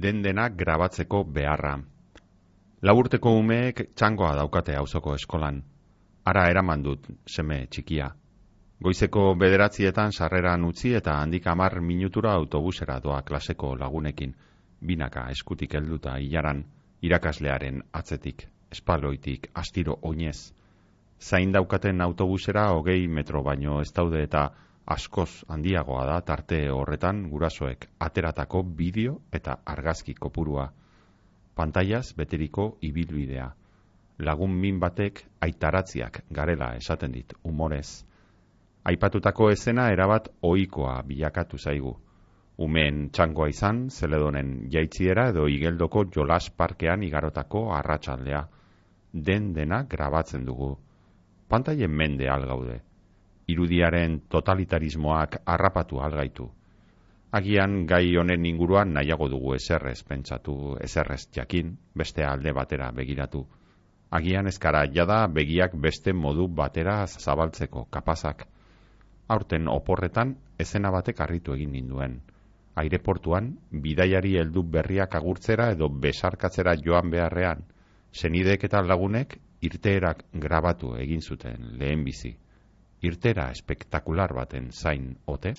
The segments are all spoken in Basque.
dena grabatzeko beharra. Laburteko umeek txangoa daukate auzoko eskolan. Ara eraman dut seme txikia. Goizeko 9 sarreran utzi eta handik 10 minutura autobusera doa klaseko lagunekin. Binaka eskutik helduta ilaran, irakaslearen atzetik, espaloitik, astiro oinez. Zain daukaten autobusera 20 metro baino ez daude eta askoz handiagoa da tarte horretan gurasoek ateratako bideo eta argazki kopurua. Pantailaz beteriko ibilbidea. Lagun min batek aitaratziak garela esaten dit umorez. Aipatutako esena erabat ohikoa bilakatu zaigu. Umeen txangoa izan, Zeledonen jaitziera edo Igeldoko jolas parkean igarotako arratsaldea. Dena grabatzen dugu. Pantailen mende algaude. Irudiaren totalitarismoak harrapatu algaitu. Agian gai honen inguruan nahiago dugu eserrez pentsatu, eserrez jakin, beste alde batera begiratu. Agian eskara jada begiak beste modu batera zabaltzeko kapazak. Aurten oporretan ezena batek harritu egin ninduen. Aireportuan, bidaiari heldu berriak agurtzera edo besarkatzera joan beharrean, senideek eta lagunek irteerak grabatu egin zuten lehen bizi. Irtera espektakular baten zain ote?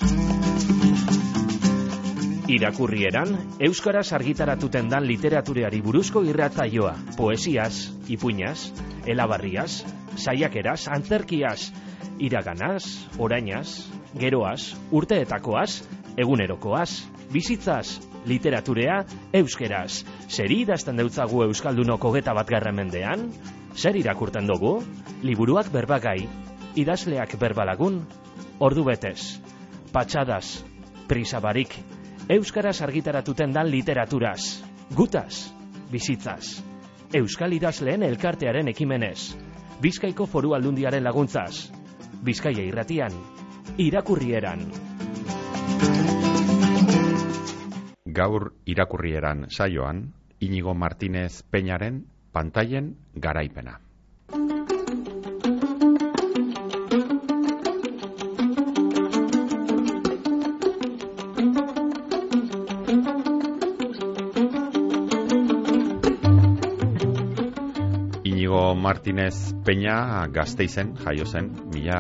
Irakurrieran, euskaraz argitaratuten dan literatureari buruzko irratsaioa, poesiaz, ipuinaz, elabarriaz, saiakeraz, antzerkiaz, iraganaz, orainaz, geroaz, urteetakoaz, egunerokoaz, bizitzaz, literaturea, euskeraz. Zer idazten deutzagu euskaldunok 21. mendean? Zer irakurten dugu? Liburuak berbagai, idazleak berbalagun, ordu betez, patxadaz, prisabarik, euskaraz argitaratuten dan literaturaz, gutaz, bizitzaz, euskal idazleen elkartearen ekimenez, Bizkaiko Foru Aldundiaren laguntzaz, Bizkaia Irratian, irakurrieran. Gaur irakurrieran saioan, Iñigo Martínez Peñaren Pantailen garaipena. Iñigo Martínez Peña Gasteizen jaio zen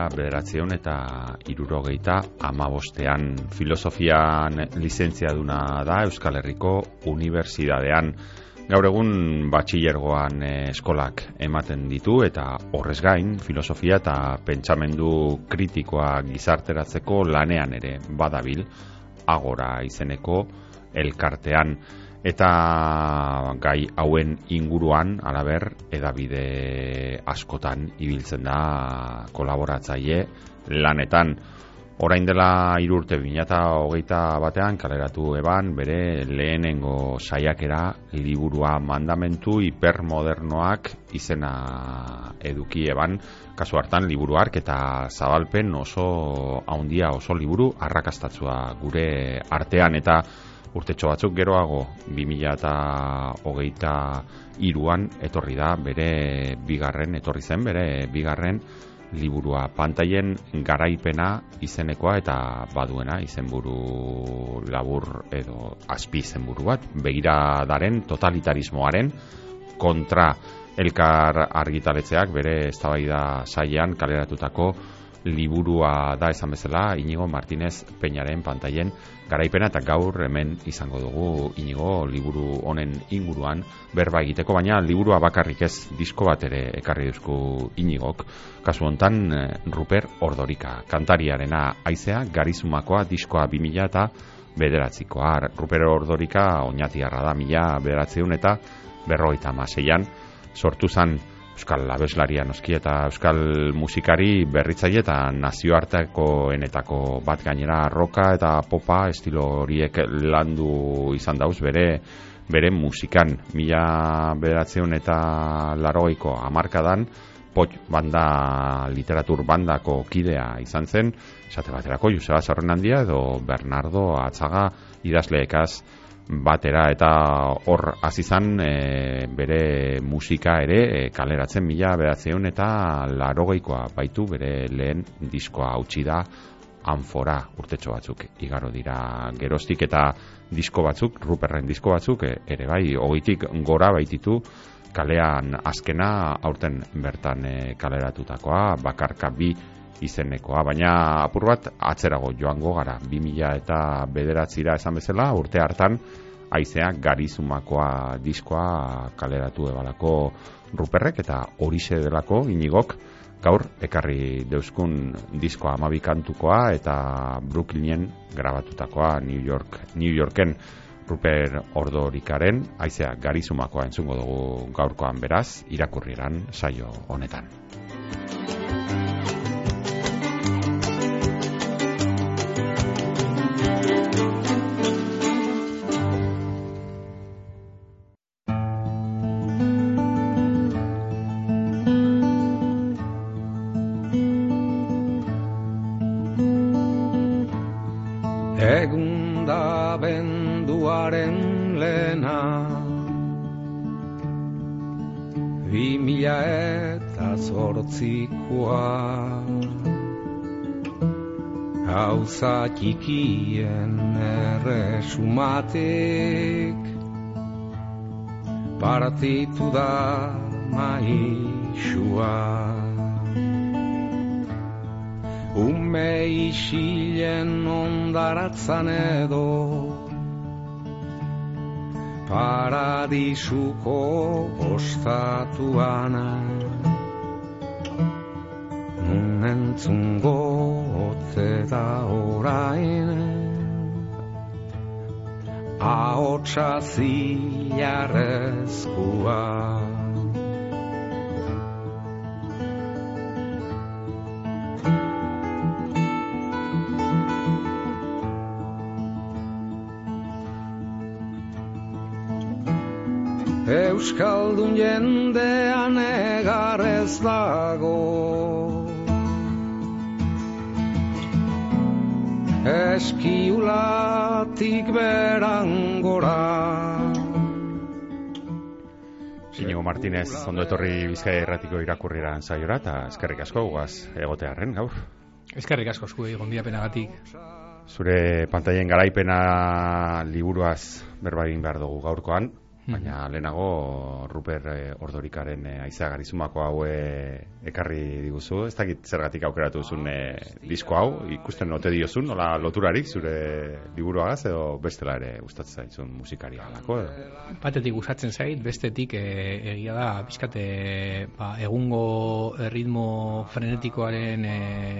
1975 filosofian lizentziaduna da Euskal Herriko Unibertsitatean. Gaur egun batxilergoan eskolak ematen ditu eta horrez gain filosofia eta pentsamendu kritikoa gizarteratzeko lanean ere badabil Agora izeneko elkartean. Eta gai hauen inguruan, halaber, hedabide askotan ibiltzen da kolaboratzaile lanetan. Orain dela 3 urte 2021 kaleratu eban bere lehenengo saiakera liburua Mandamentu hipermodernoak izena eduki eban. Kasu hartan liburu hark eta zabalpen oso haundia, oso liburu arrakastatsua gure artean eta urtetxo batzuk geroago 2023an etorri zen bere bigarren liburua Pantailen garaipena izenekoa eta baduena izenburu labur edo azpi izenburu bat, begiradaren totalitarismoaren kontra. Elkar argitaletxeak bere eztabaida sailean kaleratutako liburua da esan bezala Iñigo Martínez Peñaren Pantailen garaipena eta gaur hemen izango dugu Iñigo liburu honen inguruan berba egiteko, baina liburua bakarrik ez, disko bat ere ekarri duzku Iñigok. Kasu hontan Ruper Ordorika, kantariarena Haizea Garizumakoa diskoa 2009koa. Ruper Ordorika oñatiarra da 1956an sortu zen euskal abeslaria noski eta euskal musikari berritzaile eta nazioartekoenetako bat, gainera roka eta popa estilo horiek landu izan dauz bere musikan. 1980ko hamarkadan Poch banda, literatur bandako kidea izan zen, esate baterako Joseba Zorrenandia edo Bernardo Atzaga idazleekaz batera, eta hor hasi izan bere musika ere kaleratzen 1980koa baitu bere lehen diskoa hautsi da Anfora urtetxo batzuk igaro dira geroztik, eta disko batzuk, Ruperren disko batzuk, ere bai, 20tik gora baititu, kalean azkena aurten bertan kaleratutakoa, bakarka 2 izenekoa, baina apur bat atzerago joango gara, 2009 esan bezala, urte hartan, Haizeak Garizumakoa diskoa kaleratu ebalako Ruperrek, eta horixe delako Inigok gaur ekarri deuskun diskoa 12 kantukoa eta Brooklynen grabatutakoa New Yorken Ruper Ordorikaren Haizeak Garizumakoa entzungo dugu gaurkoan, beraz, irakurrieran saio honetan. Egunda benduaren lehena 2008koa gauza txikien erresumatik partitu da maixua. Ume isilen ondaratzan edo paradisuko ostatuan nun entzungo ote da orain ahotsa zilarrezkoa. Euskaldun jendean egar ez dago, eskiulatik berangora. Iñigo Martínez, ondo etorri Bizkaia Irratiko irakurrieran saiora, eta eskerrik asko guaz egotearren gaur. Eskerrik asko zuei gonbidapenagatik. Zure pantailen garaipena liburuaz berba egin behar dugu gaurkoan. Baina lehenago Ruper Ordorikaren Haizeak Garizumakoa hau ekarri diguzu. Ez dakit zergatik aukeratu duzun disko hau, ikusten ote diozun, nola loturarik zure liburuagaz, edo bestela ere gustatzen zaizun musikaria alako? Batetik gustatzen zait, bestetik egia da, pixkate egungo ritmo frenetikoaren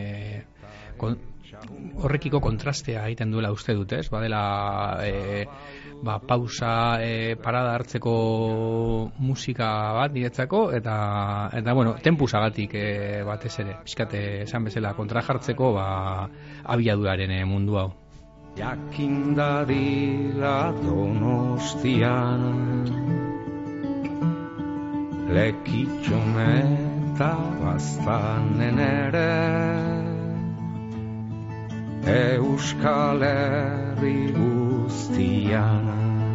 horrekiko kontrastea egiten duela uste dut, ez? Badela pausa, parada hartzeko musika bat niretzako, eta bueno, tempusagatik batez ere, pixkate esan bezala kontra jartzeko abiaduraren mundu hau. Jakindadila Donostian lekitxon eta baztanen ere Euskal Herri guztian.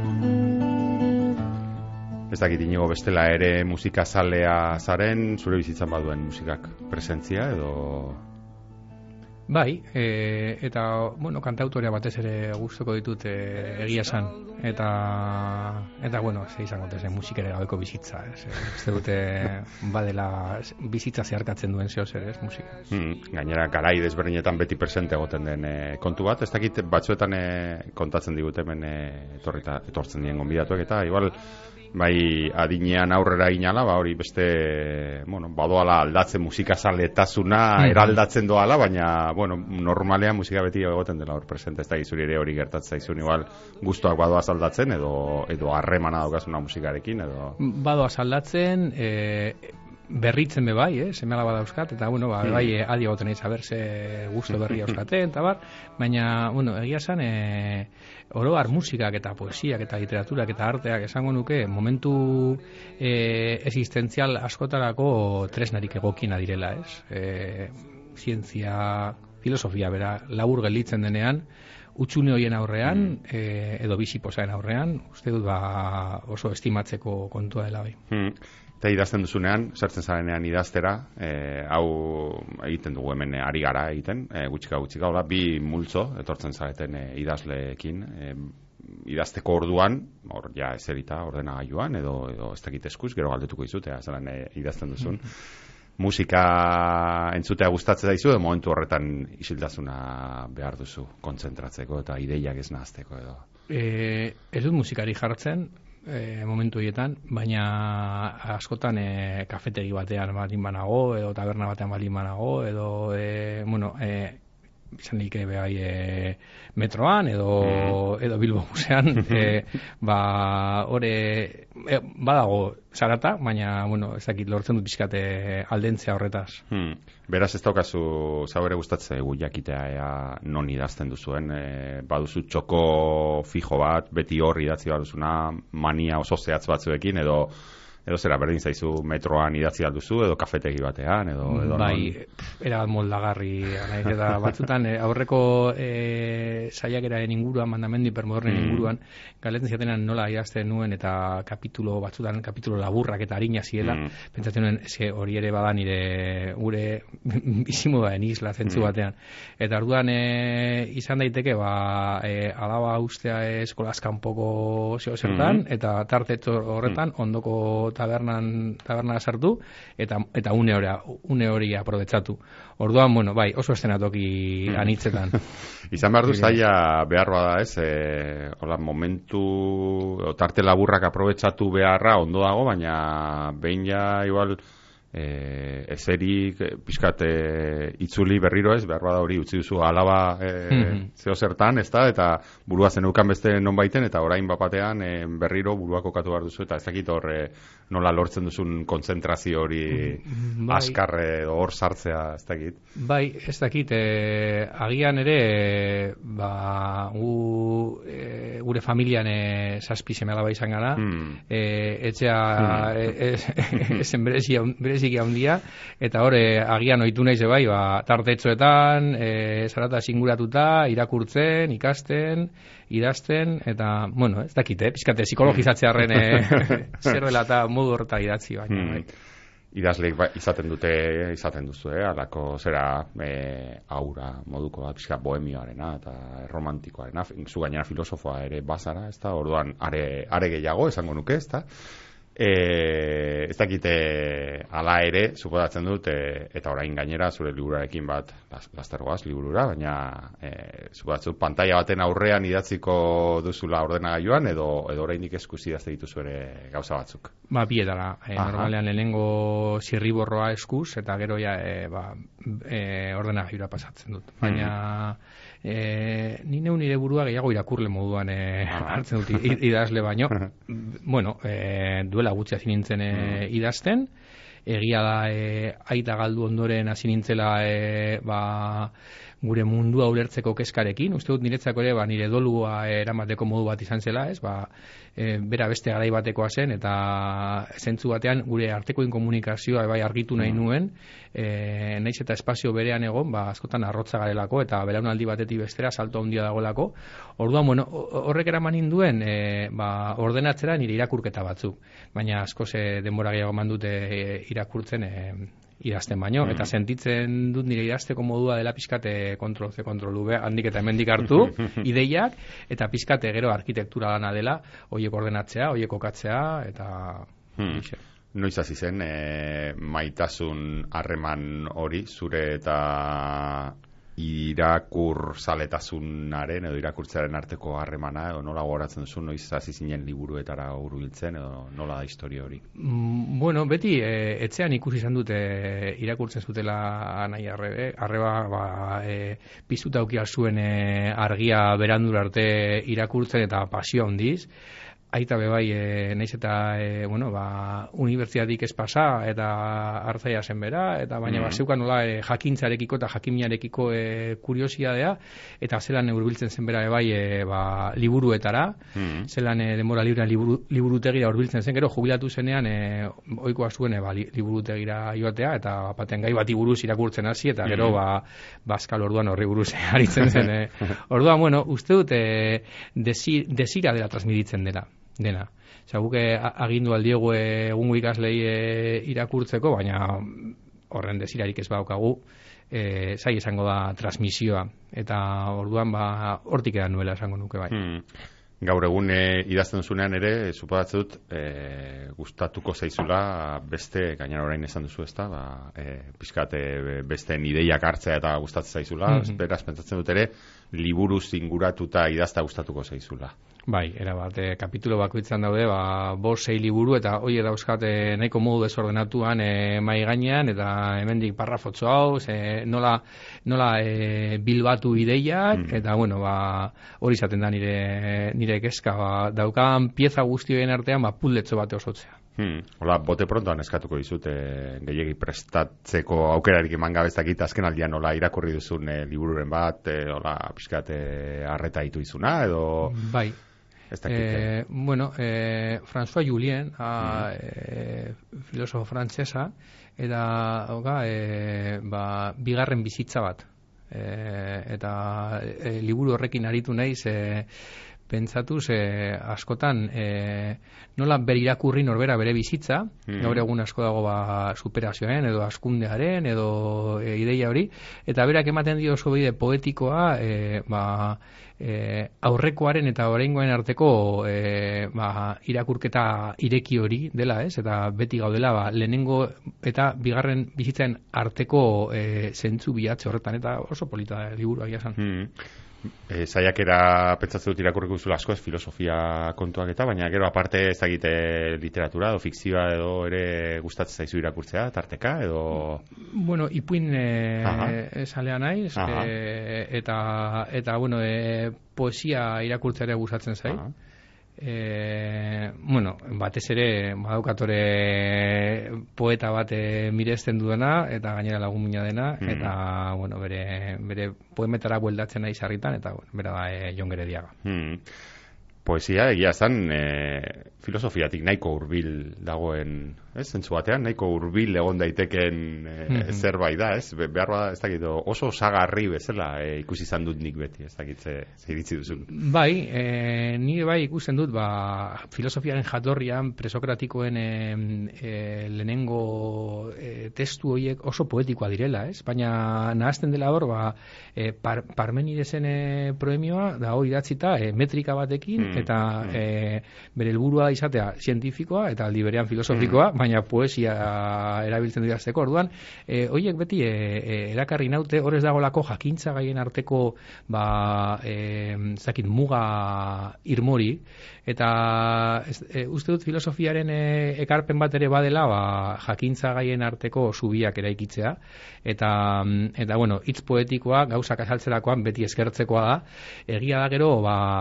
Ez dakit Iñigo, bestela ere musikazalea zaren, zure bizitzan baduen musikak presentzia edo? Bai, eta, bueno, kantautorea batez ere gustuko ditut egia esan. Eta bueno, ze izango zen musikere gabeko bizitza, ez dute badela bizitza zeharkatzen duen zeo zer, ez, musika. Gainera, garai desberdinetan beti presente egoten den kontu bat, ez dakit batzuetan kontatzen digute hemen etortzen dien gonbidatuek, eta igual bai adinean aurrera inala, hori beste, bueno, badoala aldatzen musikazaletasuna eraldatzen doala, baina, bueno, normalean musika beti egoten dela hor presente, ez da gizuri ere hori gertatzen zaizun, igual gustuak badoaz aldatzen edo harremana daukazuna musikarekin, edo... Badoaz aldatzen, berritzen be bai, seme-alaba dauzkat, eta, bueno, bai, adi egoten eiz, ze gusto berri euskaten, eta baina, bueno, egia esan, oroar musikak eta poesiak eta literaturak eta arteak esango nuke momentu existentzial askotarako tresnarik egokina direla, ez? Zientzia, filosofia, bera, labur gelditzen denean, utxune horien aurrean, edo biziposaen aurrean, uste dut oso estimatzeko kontua dela bai. Eta idazten duzunean, sartzen zarenean idaztera, hau egiten dugu hemen ari gara egiten, gutxika, hola, bi multzo, etortzen zareten idazleekin, idazteko orduan, hor ja eserita ordenagailuan, edo ez dakit eskuz, gero galdetuko dizut, zelan idazten duzun. Musika entzutea gustatzen daizu, edo momentu horretan isiltasuna behar duzu, kontzentratzeko eta ideiak ez nahazteko edo. Ez dut musikari jartzen, momentu horietan, baina askotan kafetegi batean baldin banago, edo taberna batean baldin banago, edo, izan dik metroan edo Bilbo musean badago zarata, baina ez dakit lortzen dut pixkate aldentzea horretaz. Beraz ez daukazu zaure gustatzen gu jakitea non idazten duzuen, baduzu txoko fijo bat, beti hor idatzi baduzuna, mania oso zehatz batzuekin edo zera berdin zaizu metroan idatzi alduzu edo kafetegi batean edo bai, era moldagarri eta batzutan aurreko saiakeraren inguruan, mandamendu hipermodernen inguruan galdetzen ziatenan nola idazten nuen eta kapitulo laburrak eta harina ziela, pentsatzen nuen hori ere bada nire gure bizimodaen isla zentzu batean, eta orduan izan daiteke alaba ustea eskolaz kanpoko zertan eta tarte horretan ondoko taberna sartu eta une hori aprobetxatu. Orduan, oso eszenatoki anitzetan. Izan behar du zaila behar bada ez, hola, momentu tarte laburrak aprobetxatu beharra ondo dago, baina behin ja igual ezerik pixkat itzuli berriro ez, behar bada hori utzi duzu alaba zeo zertan, ez da, eta burua zeneukan beste non baiten, eta orain bapatean berriro burua kokatu behar duzu, eta ez dakit hor nola lortzen duzun kontzentrazio hori askarre hor sartzea, ez dakit. Bai, ez dakit, agian ere gure familian zazpi seme alaba izan gara, etxea ezen bereziki handia, eta hori agian ohitu naiz bai, tartetxoetan, zarata singuratuta, irakurtzen, ikasten, idazten, eta, ez dakit, pizkate psikologizatzearen zerbela eta modu horreta idatzi baina. Idazleek izaten duzu, alako zera aura moduko pixka bohemioarena eta romantikoarena, zu gainera filosofoa ere bazara, ez da, orduan are gehiago esango nuke, ez da. Ez dakite ala ere, suposatzen dut, eta orain gainera zure liburarekin bat lastergoaz liburura, baina suposatzen pantaila baten aurrean idatziko duzula ordenagailuan edo oraindik eskuz idazte dituzu ere gauza batzuk. Bietara, normalean lehenengo zirriborroa eskuz eta gero ja ordenagailura pasatzen dut. Baina ni nire burua gehiago irakurle moduan hartzen dut idazle baino. Duela gutxi hasi nintzen idazten, egia da aita galdu ondoren hasi nintzela gure mundua ulertzeko keskarekin, uste dut niretzako ere nire dolua eramateko modu bat izan zela, ez, bera beste garai batekoa zen, eta zentzu batean gure artekoen komunikazioa argitu nahi nuen, naiz eta espazio berean egon, askotan arrotza garelako, eta belaunaldi batetik bestera salto handia dagoelako. Orduan, horrek eraman ninduen, ordenatzera nire irakurketa batzuk, baina askoz denbora gehiago eman dute irakurtzen idazten baino, eta sentitzen dut nire idazteko modua dela pizkate kontrol handik eta hemendik hartu ideiak, eta pizkate gero arkitektura lana dela, horiek ordenatzea, horiek kokatzea, eta Noiz hasi zen maitasun harreman hori zure eta irakurzaletasunaren edo irakurtzearen arteko harremana, edo nola gogoratzen duzu, noiz hasi zinen liburuetara hurbiltzen, edo nola da historia hori? Beti etxean ikusi izan dute irakurtzen zutela nahi arreba piztuta aukia zuen argia berandura arte irakurtzen eta pasio handiz. Aita bebai, naiz eta, unibertsitatik ez pasa, eta hartzaia zen bera, eta baina zeukan nola jakintzarekiko eta jakimiarekiko kuriosidadea, eta zelan hurbiltzen zen bera bebai, liburuetara, zelan denbora librean liburutegira hurbiltzen zen, gero jubilatu zenean, ohikoa zuen liburutegira joatea, eta baten gai bati buruz irakurtzen hasi, eta gero bazkal orduan horri buruz aritzen zen. Orduan, uste dut, desira dela transmititzen dela. dena. Guke agindu aldiegu egungo ikaslei irakurtzeko, baina horren desirarik ez badaukagu, zai esango da transmisioa, eta orduan hortik edan nuela esango nuke bai. Gaur egun idazten zunean ere, suposatzen dut, gustatuko zaizula beste, gainera orain esan duzu ezta, pixkat besteen ideiak hartzea eta gustatzen zaizula, beraz, pentsatzen dut ere, liburuz inguratuta idazta gustatuko zaizula. Bai, erabat, kapitulo bakoitzan daude, 5-6 liburu, eta hoi dauzkat nahiko modu desordenatuan mai gainean, eta hemendik parrafotxo hau, nola bilbatu ideiak, eta bueno, hori izaten da nire kezka, daukan pieza guztioen artean, puzzletxo bate osotzea. Hola, bote prontoan eskatuko dizut gehiegi prestatzeko aukerarik eman gabezakit azken aldian nola irakurri duzun libururen bat, hola, pixkat arreta ditu izuna, edo... Bai. Bueno, François Julien, filosofo frantsesa, eta bigarren bizitza bat. Eta liburu horrekin aritu naiz, pentsatuz askotan nola berirakurri norbera bere bizitza, gaur egun asko dago superazioaren edo askundearen edo ideia hori, eta berak ematen dio oso bide poetikoa aurrekoaren eta oraingoen arteko irakurketa ireki hori dela, ez? Eta beti gaudela lehenengo eta bigarren bizitzen arteko zentzu bilatze horretan, eta oso polita liburua esan. Saiakera pentsatzen dut irakurriko duzula asko, ez filosofia kontuak eta, baina gero aparte ez dakite literatura edo fikzioa edo ere gustatzen zaizu irakurtzea, tarteka edo... Bueno, ipuin salea naiz, eta bueno, poesia irakurtzea gustatzen zait. Bueno, batez ere badaukatore poeta bat miresten duena eta gainera lagun mina dena, eta bueno, bere poemetara bueltatzen nahi sarritan, eta bueno, bera da Jon Gerediaga. Poesia egia zan filosofiatik nahiko hurbil dagoen, ez, zentzu batean, nahiko hurbil egon daiteken zerbait da, ez? Behar bada, ez dakit, oso sagarri bezala ikusi izan dut nik beti, ez dakit, ze iritzi duzun. Bai, nire bai ikusten dut, filosofiaren jatorrian presokratikoen lehenengo testu horiek oso poetikoa direla, ez? Baina nahazten dela hor, Parmenidesen proemioa, da hori datzita, metrika batekin, eta bere helburua izatea zientifikoa eta aldi berean filosofikoa, baina poesia erabiltzen idazteko. Orduan, horiek beti erakarri naute, hor ez dagolako jakintza gaien arteko muga irmori, eta uste dut filosofiaren ekarpen bat ere badela jakintza gaien arteko zubiak eraikitzea, eta bueno, hitz poetikoa gauzak azaltzerakoan beti eskertzekoa da. Egia da gero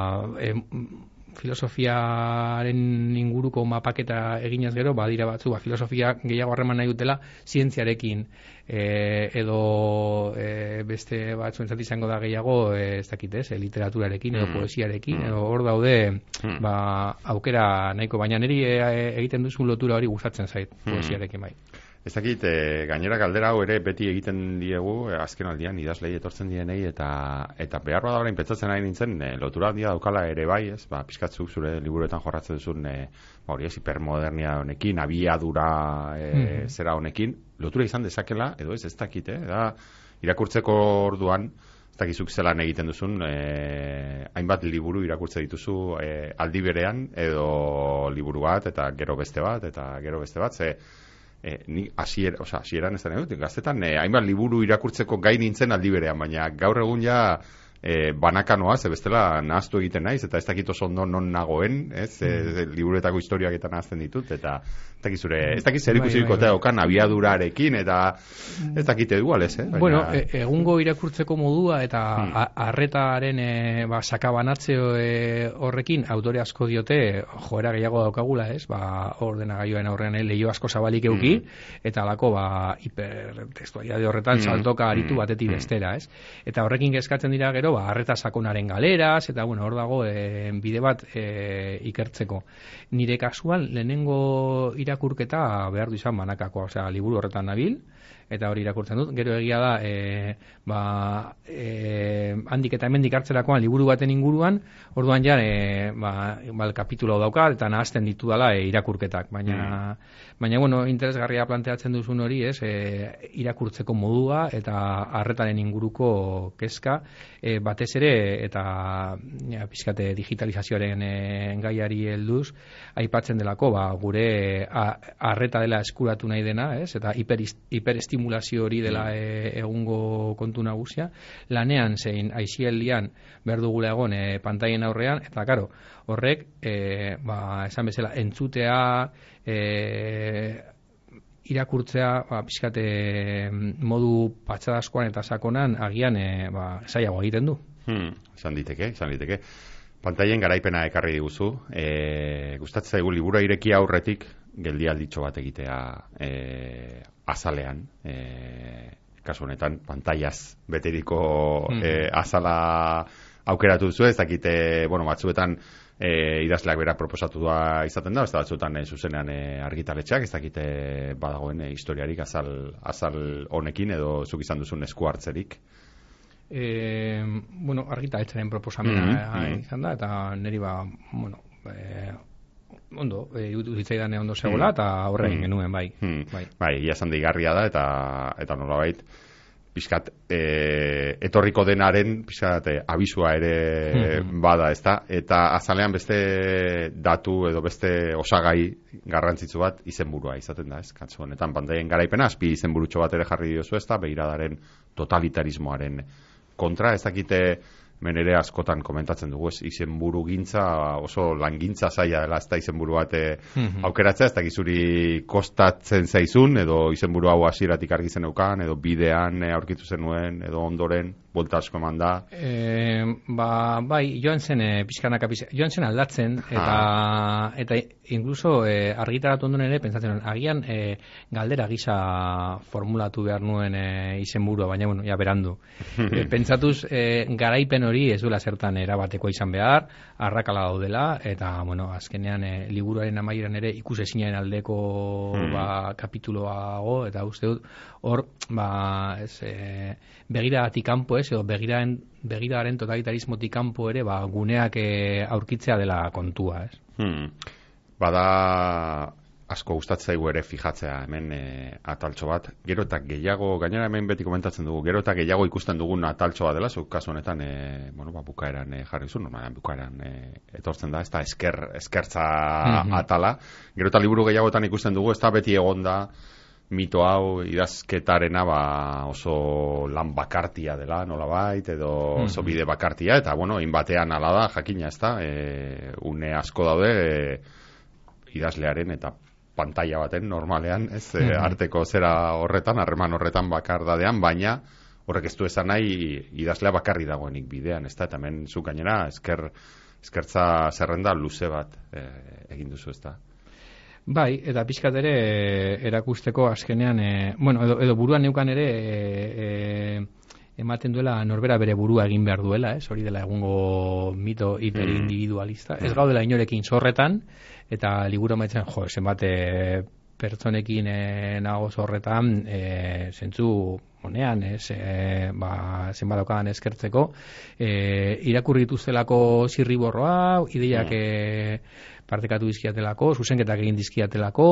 filosofiaren inguruko mapaketa eginez gero, badira batzu, filosofia gehiago harreman nahi dutela zientziarekin, edo beste batzuentzat izango da gehiago, ez dakit ez, literaturarekin edo poesiarekin, edo hor daude aukera nahiko, baina niri egiten duzu lotura hori gustatzen zait poesiarekin bai. Ez dakit, gainera galdera hau ere beti egiten diegu, azken aldian idazlei etortzen dienei, eta behar bada orain pentsatzen nahi nintzen, lotura handia daukala ere bai, ez, pizkatzuk zure liburuetan jorratzen duzun, hori ez, hipermodernia honekin, abiadura zera honekin, lotura izan dezakela, edo ez dakit, da, irakurtzeko orduan, ez dakizuk zelan egiten duzun, hainbat liburu irakurtze dituzu aldi berean, edo liburu bat, eta gero beste bat, ni hasieran ez da nahi dut, gaztetan hainbat liburu irakurtzeko gai nintzen aldi berean, baina gaur egun ja banakanoa, ze bestela nahaztu egiten naiz, eta ez dakit oso ondo non nagoen, ez, liburuetako historiak eta nahazten ditut, eta ez dakit zer ikusiko eta okan abiadurarekin, eta ez dakit igual, ez, Bueno, egungo irakurtzeko modua eta arretaren sakabanatze horrekin autore asko diote joera gehiago daukagula, ez, ordenagailuen aurrean leio asko zabalik euki, eta alako hipertextualidade horretan saltoka aritu batetik bestera, ez, eta horrekin kezkatzen dira gero, gero, arreta sakonaren galeraz, eta, bueno, hor dago bide bat ikertzeko. Nire kasuan, lehenengo irakurketa behar du izan banakakoa, osea, liburu horretan nabil, eta hori irakurtzen dut. Gero egia da, handik eta hemendik hartzerakoan liburu baten inguruan, orduan ja, kapitulo dauka, eta nahazten ditu dela irakurketak. Baina, bueno, interesgarria planteatzen duzun hori, irakurtzeko modua, eta arretaren inguruko kezka, batez ere, eta pixkate digitalizazioaren gaiari helduz, aipatzen delako, gure arreta dela eskuratu nahi dena, eta hiperestimulazio hori dela egungo kontu nagusia, lanean zein aizialdian behar dugula egon pantaien aurrean, eta karo, horrek, esan bezala, entzutea, irakurtzea, pixkate modu patxadazkoan eta sakonan, agian, zailago egiten du. Izan liteke. Pantaien garaipena ekarri diguzu, gustatzen zaigu libura ireki aurretik geldialditxo bat egitea azalean, kasu honetan pantailaz beteriko azala aukeratu duzu, ez dakite, bueno, batzuetan idazleak berak proposatu da izaten da, ez da batzuetan zuzenean argitaletxeak, ez dakite badagoen historiarik azal honekin edo zuk izan duzun esku hartzerik. Bueno, argitaletzaren proposamena izan da, eta niri ondo, zitzaidan ondo zegoela, eta horrein genuen, bai. Bai, ia esan deigarria da, eta nolabait, pixkat, etorriko denaren, pixkat, abisua ere bada, ezta? Eta azalean beste datu edo beste osagai garrantzitsu bat izenburua izaten da, ez? Katzu honetan, pantaien garaipena, azpi izenburutxo bat ere jarri diozu, ezta? Begiradaren totalitarismoaren kontra, ez dakite menere askotan komentatzen dugu, ez izenburu gintza, oso langintza zaila dela, ez da izenburu bat aukeratzea, ez dakizuri kostatzen zaizun, edo izenburu hau hasieratik argi zeneukan, edo bidean aurkitu zenuen, edo ondoren, bolta asko eman da. Bai, joan zen aldatzen, eta incluso argitaratu ondoren ere, pentsatzen agian galdera gisa formulatu behar nuen izenburua, baina, bueno, ja berandu. Pentsatuz, garaipen hori ez duela zertan erabateko izan behar, arrakala daudela, eta, bueno, azkenean liburuaren amaieran ere ikusezinaren aldeko kapituloago, eta uste dut, hor, begiradatik kanpo ez, edo begiradaren totalitarismotik kanpo ere, guneak aurkitzea dela kontua, ez? Bada asko gustatzen zaigu ere fijatzea hemen ataltxo bat, gero eta gehiago, gainera hemen beti komentatzen dugu, gero eta gehiago ikusten dugun ataltxo bat dela, zuk kasu honetan, bukaeran jarri zu, normalean bukaeran etortzen da, ez da eskertza atala, gero eta liburu gehiagotan ikusten dugu, ez da beti egonda mito hau idazketarena oso lan bakartia dela, nolabait, edo oso bide bakartia, eta, bueno, inbatean ala da, jakina, ez da, une asko daude idazlearen eta pantaila baten normalean, ez, arteko zera horretan, harreman horretan bakardadean, baina horrek ez du esan nahi idazlea bakarri dagoenik bidean, ez da, eta hemen zu gainera eskertza zerrenda luze bat egin duzu, ez da. Bai, eta pixkat ere erakusteko azkenean, edo buruan neukan ere ematen duela norbera bere burua egin behar duela, ez? Hori dela egungo mito hiperindividualista. Ez gaudela inorekin zorretan, eta liburu amaitzen, zenbat pertsonekin nago zorretan, zentzu honean, zenbat daukadan eskertzeko, irakurri dituztelako zirriborroa, ideiak partekatu dizkiatelako, zuzenketak egin dizkiatelako,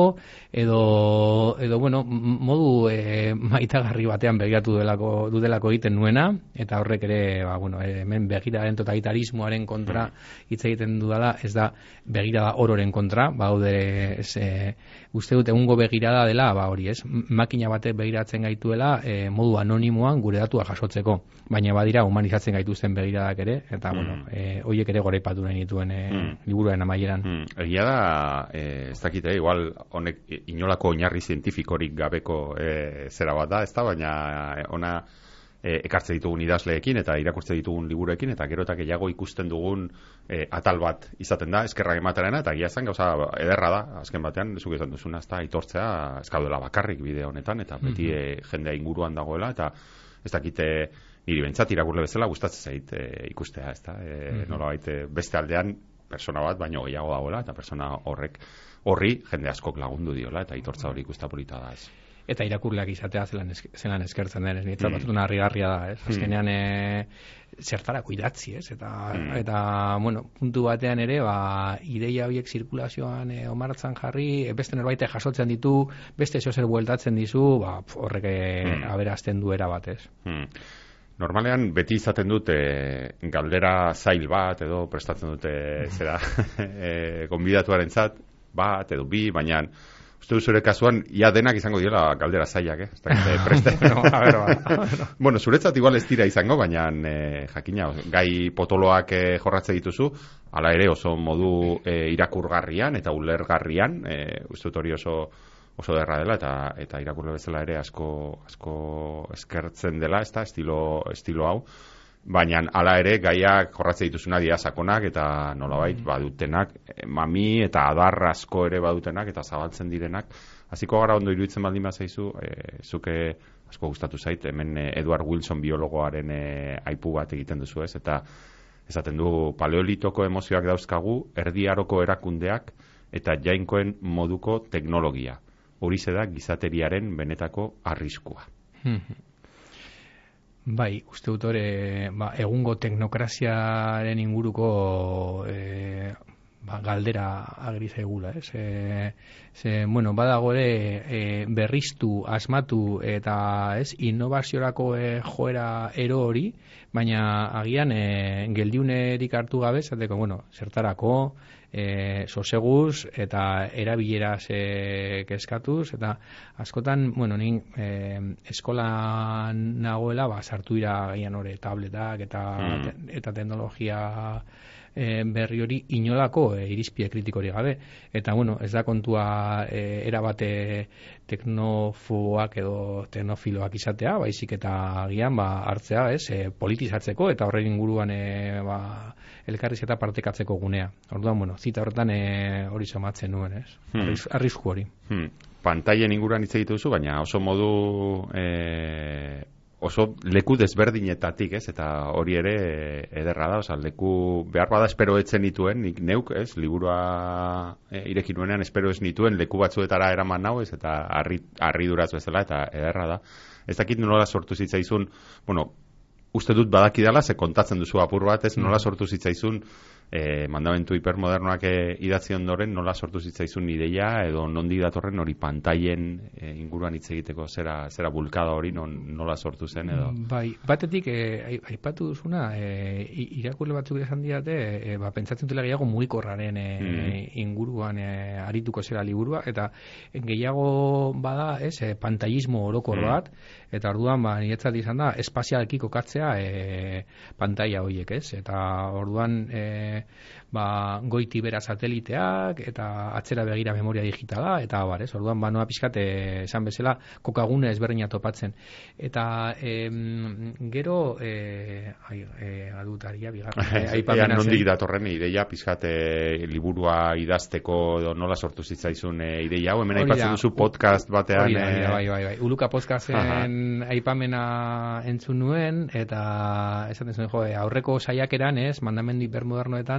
edo bueno, modu maitagarri batean begiratu dudelako egiten nuena, eta horrek ere, hemen begiraren totalitarismoaren kontra hitz egiten dudala, ez da begirada ororen kontra, uste dut egungo begirada dela, hori ez, makina batek begiratzen gaituela modu anonimoan gure datua jasotzeko, baina badira humanizatzen gaituzten begiradak ere, eta horiek ere goraipatu nahi dituen liburuaren amaieran. Egia da, ez dakite, igual honek inolako oinarri zientifikorik gabeko zera bat da, ez da, baina ona ekartze ditugun idazleekin eta irakurtze ditugun liburuekin, eta gero eta gehiago ikusten dugun atal bat izaten da, eskerrak ematerena, eta egia zen gauza ederra da, azken batean, zuk esan duzuna, ez da, aitortzea, ez gaudela bakarrik bide honetan, eta beti jendea inguruan dagoela, eta ez dakite niri bentsat irakurle bezala gustatzen zait ikustea, ezta? Nolabait beste aldean persona bat baino gehiago dagoela eta persona horri jende askok lagundu diola eta aitortza hori ikusta polita da, ez. Eta irakurleak izatea zelan eskertzen den, ez niretzat batut harrigarria da, ez? Azkenean zertarako idatzi, ez? Eta bueno, puntu batean ere, ideia horiek zirkulazioan omartzan jarri, beste norbait jasotzen ditu, beste zer bueltatzen dizu, horrek aberazten duera bat, ez? Normalean beti izaten dut galdera zail bat edo prestatzen dute zera gonbidatuarentzat bat edo bi, baina uste zure kasuan, ja denak izango dira galdera zailak, preste. Bueno, zuretzat igual ez dira izango, baina jakina, gai potoloak jorratze dituzu, hala ere oso modu irakurgarrian eta ulergarrian, uste dut hori oso derra dela, eta irakurle bezala ere asko eskertzen dela, ez da, estilo hau. Baina hala ere gaiak jorratze dituzuna dira sakonak eta nolabait badutenak mami eta adar asko ere badutenak eta zabaltzen direnak. Hasiko gara ondo iruditzen baldin bazaizu, zuke asko gustatu zait, hemen Edward Wilson biologoaren aipu bat egiten duzu, ez? Eta esaten du paleolitoko emozioak dauzkagu, erdi aroko erakundeak eta jainkoen moduko teknologia. Horixe da gizateriaren benetako arriskua. Bai, uste dut hori egungo teknokraziaren inguruko galdera agri zaigula, ez? Bueno, badago ere berriztu, asmatu eta innovaziorako joera ero hori, baina agian geldiunerik hartu gabe, zateko, bueno, zertarako, soseguz eta erabileraz kezkatuz, eta askotan, bueno, nin eskolan nagoela, sartu dira gaian hori tabletak eta teknologia berri hori inolako irizpide kritikori gabe, eta bueno, ez da kontua erabate teknofoak edo teknofiloak izatea, baizik eta agian hartzea, politizatzeko eta horren inguruan elkarrizketa partekatzeko gunea. Orduan, bueno, zita horretan hori somatzen nuen, arrisku hori. Pantaien inguruan hitz egite duzu, baina oso modu oso leku desberdinetatik, ez? Eta hori ere ederra da, oza, leku behar bada espero etzen nituen, nik neuk, ez? Liburua ireki nuenean espero ez nituen leku batzuetara eraman nau, ez? Eta harriduraz bezala, eta ederra da. Ez dakit nola sortu zitzaizun, bueno, uste dut badakidala, ze kontatzen duzu apur bat, ez? Nola sortu zitzaizun mandamentu hipermodernoak idatzi ondoren, nola sortu zitzaizun ideia, edo nondik datorren hori pantaien inguruan hitz egiteko zera bulkada hori nola sortu zen, edo? Bai, batetik, aipatu duzuna, irakurle batzuk esan diate, pentsatzen dela gehiago mugikorraren inguruan arituko zera liburua, eta gehiago bada, pantailismo orokor bat, eta orduan, niretzat izan da, espazialki kokatzea pantaila horiek, eta orduan, goiti bera sateliteak eta atzera begira memoria digitala eta orduan noa pixkat esan bezala kokagune ezberdina topatzen eta gero adutaria bigarren aipamena nondik datorren ideia pixkat liburua idazteko edo nola sortu zitzaizun ideia hau hemen aipatzen duzu podcast batean bai Uluka podcasten aipamena entzun nuen eta esaten zuen aurreko saiakeran mandamendu hipermodernoetan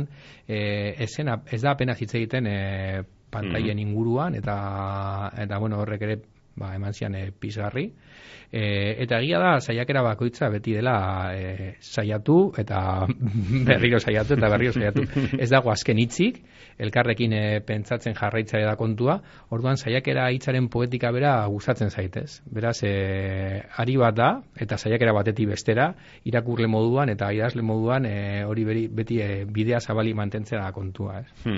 ez da apenas hitz egiten pantaien inguruan eta bueno, horrek ere eman zian pizgarri eta egia da saiakera bakoitza beti dela saiatu eta berriro saiatu eta berriro saiatu ez dago azken hitzik elkarrekin pentsatzen jarraitzea da kontua orduan saiakera hitzaren poetika bera gustatzen zaitez beraz ari bat da eta saiakera batetik bestera irakurle moduan eta idazle moduan hori beti bidea zabali mantentzea da kontua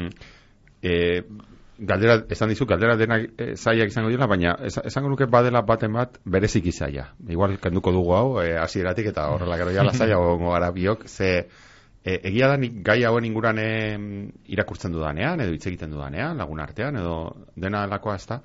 Galdera, esan dizu, galdera denak zailak izango dira, baina esango nuke badela baten bat bereziki zaila. Igual kenduko dugu hau, hasieratik eta horrela gero jala zaila gongo gara biok, ze egia da nik gai hauen inguran irakurtzen dudanean, edo hitz egiten dudanean, lagun artean, edo dena alakoa ez da,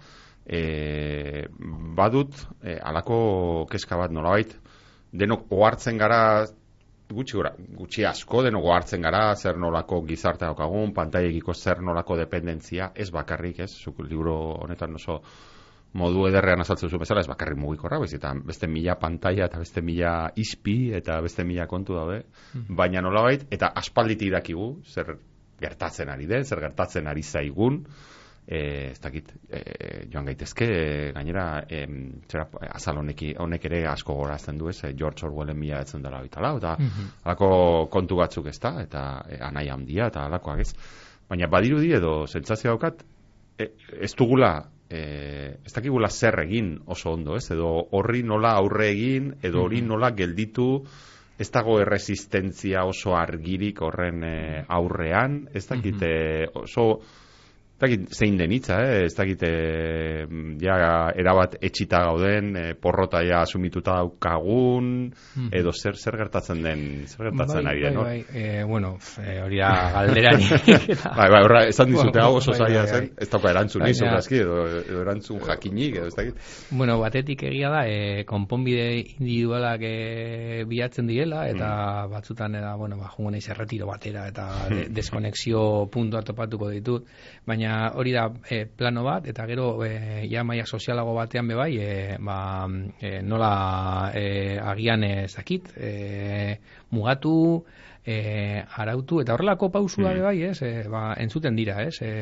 badut alako kezka bat nolabait, denok ohartzen gara, gutxi asko denogo hartzen gara zer nolako gizartea daukagun, pantaiekiko zer nolako dependentzia, ez bakarrik, zuk liburu honetan oso modu ederrean azaltzen zu bezala, ez bakarrik mugikorra, eta beste 1000 pantaila eta beste 1000 izpi eta beste 1000 kontu daude, baina nolabait, eta aspalditik dakigu, zer gertatzen ari den, zer gertatzen ari zaigun, ez dakit, joan gaitezke, gainera, azal honek ere asko gorazten du, ez, George Orwellen 1984, eta alako kontu batzuk ez da, eta anai handia, eta alakoak ez. Baina badirudi edo sentsazio daukat, ez dugula, ez dakigula zer egin oso ondo, ez, edo horri nola aurre egin, edo hori nola gelditu, ez dago erresistentzia oso argirik horren aurrean, ez dakit oso... Ez dakit zein den hitza, ez dakit ja erabat etxita gauden, porrota ja asumituta daukagun, edo zer gertatzen den, zer gertatzen ari den, no? Bueno, hori da galderani. Horra, esan dizute hau oso zaila zen, ez dauka erantzun izan gazki, edo erantzun jakinik, edo ez dakit. Bueno, batetik egia da, konponbide individualak bilatzen direla, eta batzutan, jungo naiz erretiro batera, eta deskonexio puntua topatuko ditut, baina hori da plano bat, eta gero ja maila sozialago batean bebai, nola agian ezakit, mugatu, arautu, eta horrelako pausua bebai, entzuten dira,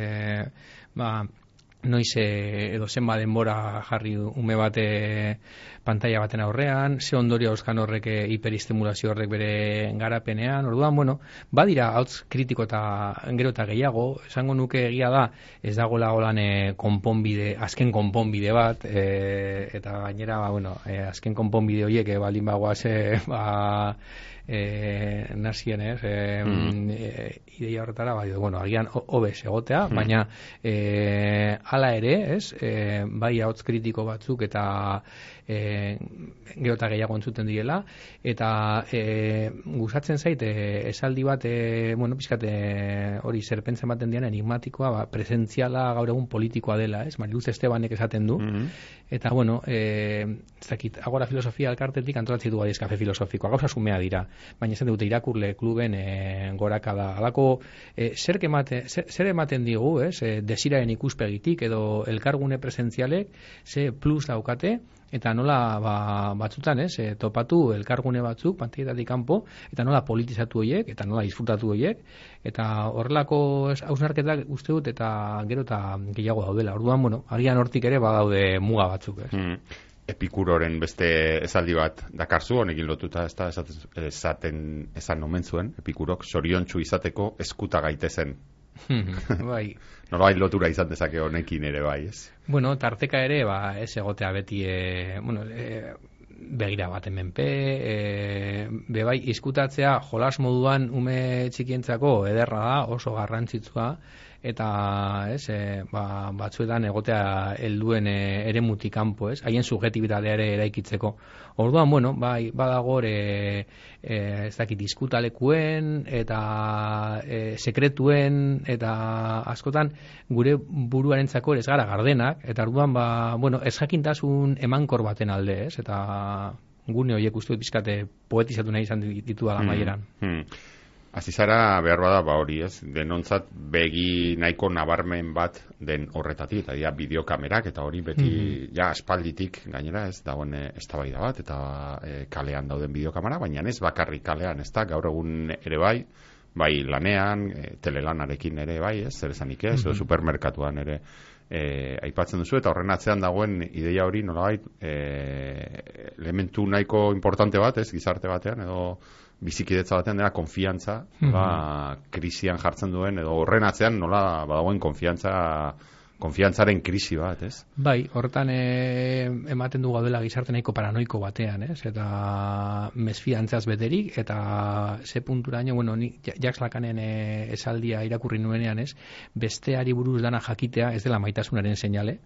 noiz edo zenba denbora jarri ume bate pantalla baten aurrean, ze ondorio euskan horrek hiperistimulazio horrek bere garapenean, orduan, badira hauts kritiko eta gero eta gehiago, esango nuke egia da, ez dagoela holan azken konponbide bat, eta gainera, azken konponbide horiek baldin bagoaz, nazien, ideia horretara, agian hobez egotea, baina hala ere, bai hauts kritiko batzuk eta gero eta gehiago entzuten direla, eta gustatzen zait, esaldi bat, pixkat hori zerpentzen baten dian enigmatikoa, presentziala gaur egun politikoa dela, Mariluz Estebanek esaten du, eta ez dakit, Agora Filosofia elkartetik antolatzen du kafe filosofikoa, gauza sumea dira, baina esan dute irakurle kluben gorakada, alako zer ematen digu, desiraren ikuspegitik edo elkargune presentzialek, ze plus daukate, eta nola batzutan, topatu elkargune batzuk, pantaietatik kanpo, eta nola politizatu horiek, eta nola disfrutatu horiek, eta horrelako hausnarketak uste dut, eta gero eta gehiago daudela. Orduan, agian hortik ere badaude muga batzuk, Epikuroren beste esaldi bat dakarzu, honekin lotuta, esan omen zuen, Epikurok, zoriontsu izateko eskuta gaitezen. Bai. Nolabait lotura izan dezake honekin ere bai, ez? Tarteka ere, ez egotea beti, begira baten menpe, bebai, izkutatzea jolas moduan ume txikientzako ederra da, oso garrantzitsua, eta batzuetan egotea helduen eremutik kanpo, haien subjetibitatea ere eraikitzeko. Orduan, bai, badago ez dakit diskutalekuen eta sekretuen eta askotan gure buruarentzako ez gara gardenak, eta orduan ez jakintasun emankor baten alde, eta gune horiek uste dut bizkate poetizatu nahi izan ditu ala maieran. Hasi zara behar bada hori, denontzat begi nahiko nabarmen bat den horretatik, eta dira bideokamerak, eta hori beti aspalditik gainera ez dagoen eztabaida bat, eta kalean dauden bideokamera, baina ez bakarrik kalean, ez da, gaur egun ere bai lanean, telelanarekin ere bai, zer esanik ez, edo supermerkatuan ere aipatzen duzu, eta horren atzean dagoen ideia hori nolabait elementu nahiko importante bat, gizarte batean, edo bizikidetza batean dela konfiantza, krisian jartzen duen, edo horren atzean nola badagoen konfiantzaren krisi bat, ez? Bai, horretan ematen du gaudela gizarte nahiko paranoiko batean, eta mesfiantzaz beterik, eta ze punturaino, nik Jacques Lacanen esaldia irakurri nuenean, besteari buruz dana jakitea ez dela maitasunaren seinale,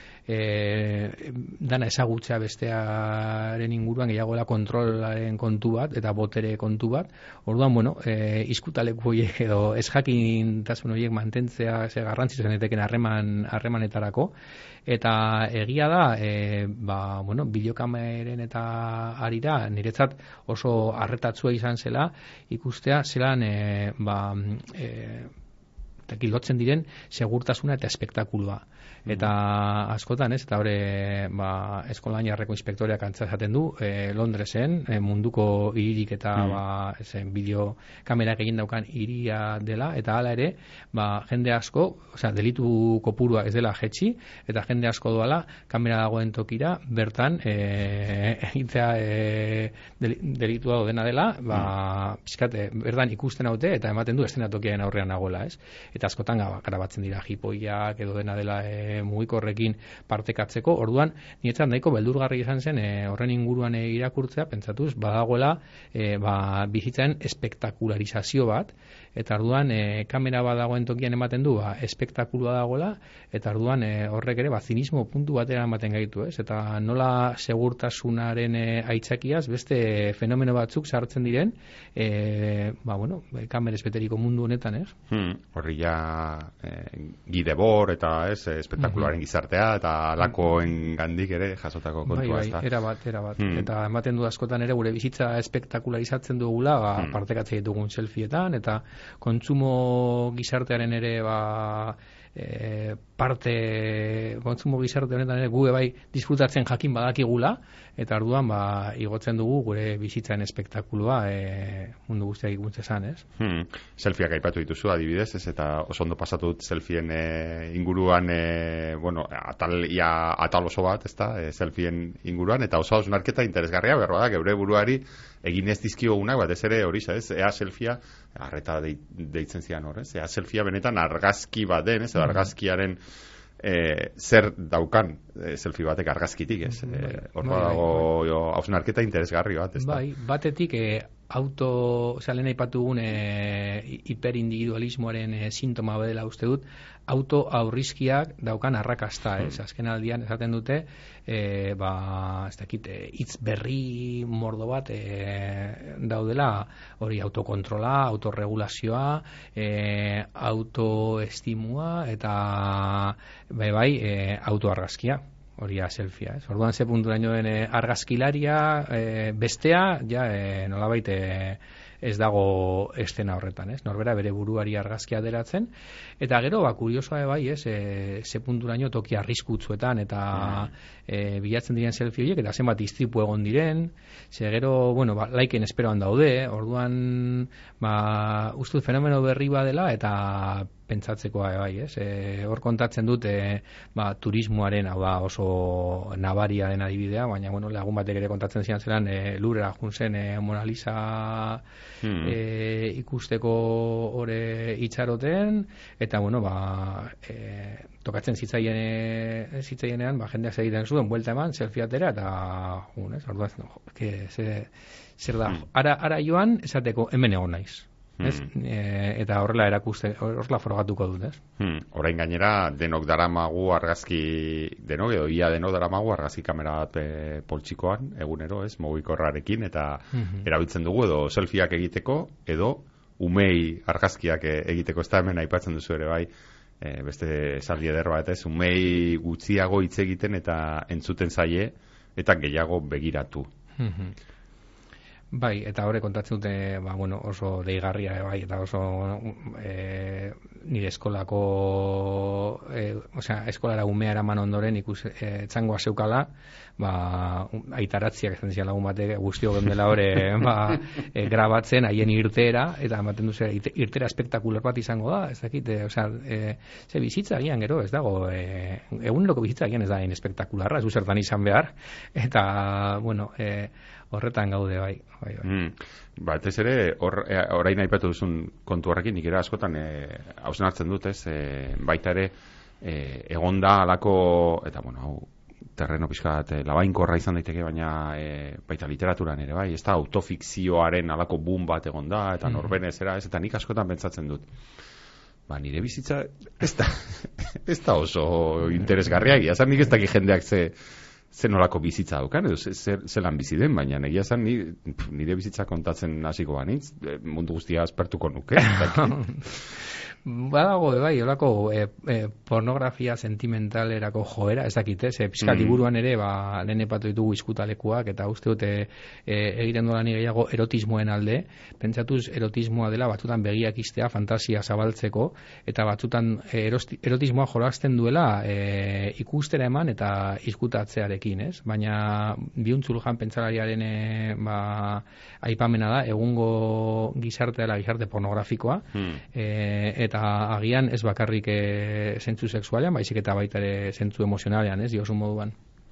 dana ezagutzea bestearen inguruan gehiagoela kontrolaren kontu bat eta botere kontu bat. Orduan, izkutaleku horiek edo ez jakintasun horiek mantentzea garrantzitsu zeneteken harremanetarako, eta egia da bideokameren eta arira niretzat oso arretatsua izan zela ikustea zelan lotzen diren segurtasuna eta espektakulua. Eta askotan, eta hori Eskolan Jarreko inspektoreak antza esaten du, Londresen, munduko hiririk eta bideo kamerak egin daukan hiria dela, eta hala ere, jende asko, delitu kopurua ez dela jetxi, eta jende asko doala kamera dagoen tokira, bertan egitea delitua dena dela, pizkate, berdan ikusten haute, eta ematen du eszenatokiaren aurrean nagoela, ez? Eta askotan grabatzen dira jipoiak edo dena dela mugikorrekin partekatzeko, orduan niretzat nahiko beldurgarri izan zen horren inguruan irakurtzea, pentsatuz, badagoela bizitzaren espektakularizazio bat, eta orduan kamera badagoen tokian ematen du, espektakulua dagoela, eta orduan horrek ere zinismo puntu batera ematen gaitu, ez? Eta nola segurtasunaren aitzakiaz beste fenomeno batzuk sartzen diren, kameres beteriko mundu honetan, ez? Horri ja gidebor eta espektakularen gizartea eta lakoen gandik ere jasotako kontua, ez da? Erabat. Eta ematen du askotan ere gure bizitza espektakularizatzen dugula, partekatzen ditugun selfietan, eta kontsumo gizartearen ere kontsumo gizarte honetan ere gu bai disfrutatzen jakin badakigula, eta orduan igotzen dugu gure bizitzaren espektakulua mundu guztiak ikuntze zan, ez? Selfieak aipatu dituzu adibidez, ez, eta oso ondo pasatu dut selfien inguruan, atal oso bat, ez da, selfien inguruan, eta oso hausnarketa interesgarria, berroa da, geure buruari egin ez dizkiogunak, batez ere hori, ez, ea selfia, arreta deitzen zian hor, ez, ea selfia benetan argazki bat den, ez, argazkiaren zer daukan selfie batek argazkitik, ez? Hor dago hausnarketa interesgarri bat, ez da? Batetik lehen aipatu dugun hiperindividualismoaren sintoma badela uste dut, aurrizkiak daukan arrakasta, ez? Azken aldian esaten dute, ez dakit, hitz berri mordo bat daudela, hori autokontrola, autorregulazioa, autoestimua eta autoargazkia. Hori selfia, ez? Orduan ze punturaino den argazkilaria bestea, nolabait ez dago estena horretan, ez? Norbera bere buruari argazkia deratzen, eta gero, kuriosoa bai, ez? Ze punturaino toki arriskutsuetan eta bilatzen diren selfie horiek, eta zenbat istripu egon diren, ze gero, laiken esperoan daude, orduan, uste fenomeno berri badela, eta pentsatzekoa bai, ez? Hor kontatzen dut turismoaren, hau da oso nabaria den adibidea, baina lagun batek ere kontatzen zian zelan lurera juntzen Mona Lisa ikusteko ore itxaroten, eta tokatzen zitzaienean jendeak segiten zuen buelta eman, selfie atera, eta orduan zer da, ara joan esateko hemen egon naiz. Eta horrela horrela frogatuko dut, ez? Orain gainera denok daramagu argazki edo ia denok daramagu argazki kamera bat poltsikoan egunero, ez? Mugikorrarekin, eta erabiltzen dugu edo selfieak egiteko edo umei argazkiak egiteko, ez da hemen aipatzen duzu ere bai, beste esaldi eder bat, ez? Umei gutxiago hitz egiten eta entzuten zaie eta gehiago begiratu. Bai, eta horre kontatzen dute oso deigarria bai, eta oso nire eskolako eskolara umea eraman ondoren txangoa zeukala, aitaratziak esan zian lagun batek guztio gendela hori grabatzen haien irteera, eta ematen duze irtera espektakular bat izango da, ez dakit, ze bizitza agian gero, ez dago, eguneroko bizitza agian ez da espektakularra, ez du zertan izan behar, eta, horretan gaude bai. Ez ere, orain aipatu duzun kontu horrekin, nik ere askotan hausnartzen dut, ez, baita ere, egonda alako, eta hau, terreno pixkat labainkorra izan daiteke, baina baita literaturan ere, bai, ez da autofikzioaren alako boom bat egonda, eta norbenez era, ez, eta nik askotan pentsatzen dut. Nire bizitza ez da oso interesgarria, egia, nik ez dakit jendeak nolako bizitza daukan, edo zelan bizi den, baina egia esan nire bizitza kontatzen hasiko banitz, mundu guztia aspertuko nuke. Badago, bai, olako pornografia sentimentalerako joera, ez dakit, pizkat liburuan ere, lehen epatu ditugu izkutalekuak, eta uste dute egiten duela ni gehiago erotismoen alde, pentsatuz erotismoa dela batzutan begiak istea, fantasia zabaltzeko, eta batzutan erotismoa jolasten duela ikustera eman eta izkutatzearekin, ez? Baina Byung-Chul Han pentsalariaren aipamena da, egungo gizartea dela gizarte pornografikoa, eta agian ez bakarrik zentzu sexualean, baizik eta baita ere zentzu emozionalean, ez, diosun moduan.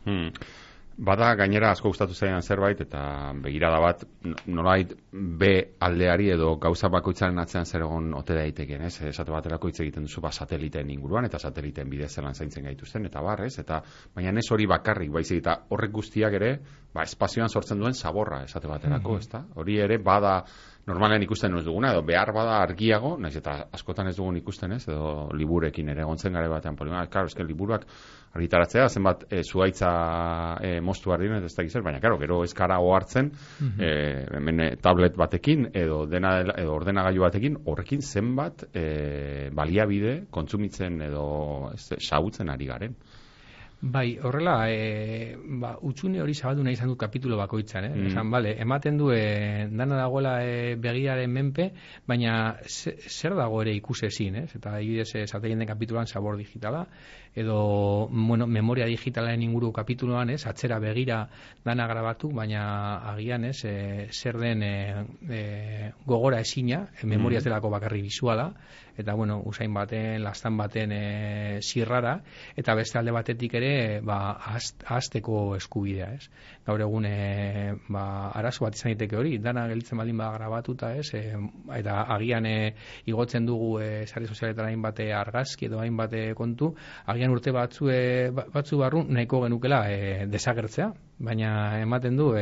Bada gainera asko gustatu zaidan zerbait, eta begirada bat nolait B aldeari edo gauza bakoitzaren atzean zer egon ote daitekeen, ez? Esate baterako hitz egiten duzu sateliteen inguruan, eta sateliteen bidez zelan zaintzen gaituzten, eta barrez, eta baina ez hori bakarrik, baizik eta horrek guztiak ere, espazioan sortzen duen zaborra esate baterako, ezta? Hori ere bada normalen ikusten ez duguna, edo behar bada argiago, naiz eta askotan ez dugun ikusten, ez? Edo liburekin ere gontzen gare batean polima. Claro, eske liburuak argitaratzea zenbat zuhaitza moztu behar diren, ez da gizer, baina claro, gero ez gara ohartzen, hemen tablet batekin edo ordenagailu batekin, horrekin zenbat baliabide kontsumitzen edo xahutzen ari garen. Bai, horrela, utxune hori zabaldu nahi izan dut kapitulo bakoitzan, esan, bale, ematen du dana dagoela begiaren menpe, baina zer dago ere ikusezin, ez? Eta adibidez esaten den kapituloan sabor digitala, edo, bueno, memoria digitalaren inguru kapituloan, ez? Atzera begira dana grabatu, baina agian, ez? Zer den gogora ezina, memoria ez delako bakarri bisuala, eta, bueno, usain baten, lastan baten zirrara, eta beste alde batetik ere, ahazteko eskubidea, ez? Gaur egun, arazo bat izan daiteke hori, dana gelditzen baldin grabatuta, ez? Eta agian igotzen dugu sare sozialetan hainbat argazki edo hainbat kontu, agian urte batzu barru nahiko genukela desagertzea, baina ematen du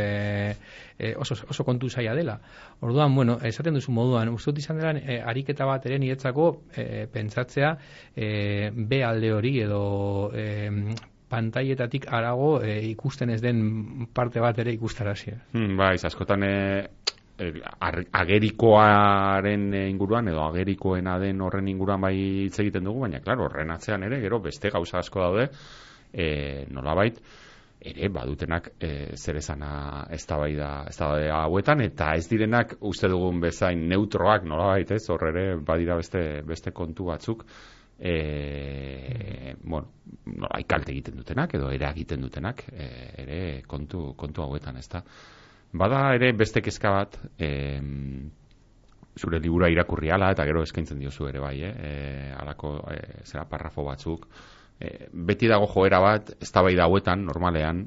oso kontu zaila dela. Orduan, bueno, esaten duzu moduan, uste dut izan dela ariketa bat ere niretzako pentsatzea B alde hori edo pantaietatik harago ikusten ez den parte bat ere ikustarazia. Bai, askotan agerikoaren inguruan edo agerikoena den horren inguruan bai hitz egiten dugu, baina claro, horren atzean ere gero beste gauza asko daude, nolabait ere badutenak zer esana eztabaida hauetan, eta ez direnak uste dugun bezain neutroak nolabait, ez, hor ere badira beste kontu batzuk, bueno, nolabait kalte egiten dutenak edo ere egiten dutenak ere kontu hauetan, ezta. Bada ere beste kezka bat, zure liburua irakurri ala eta gero eskaintzen diozu ere bai, halako zera parrafo batzuk. Beti dago joera bat, eztabaida hauetan, normalean,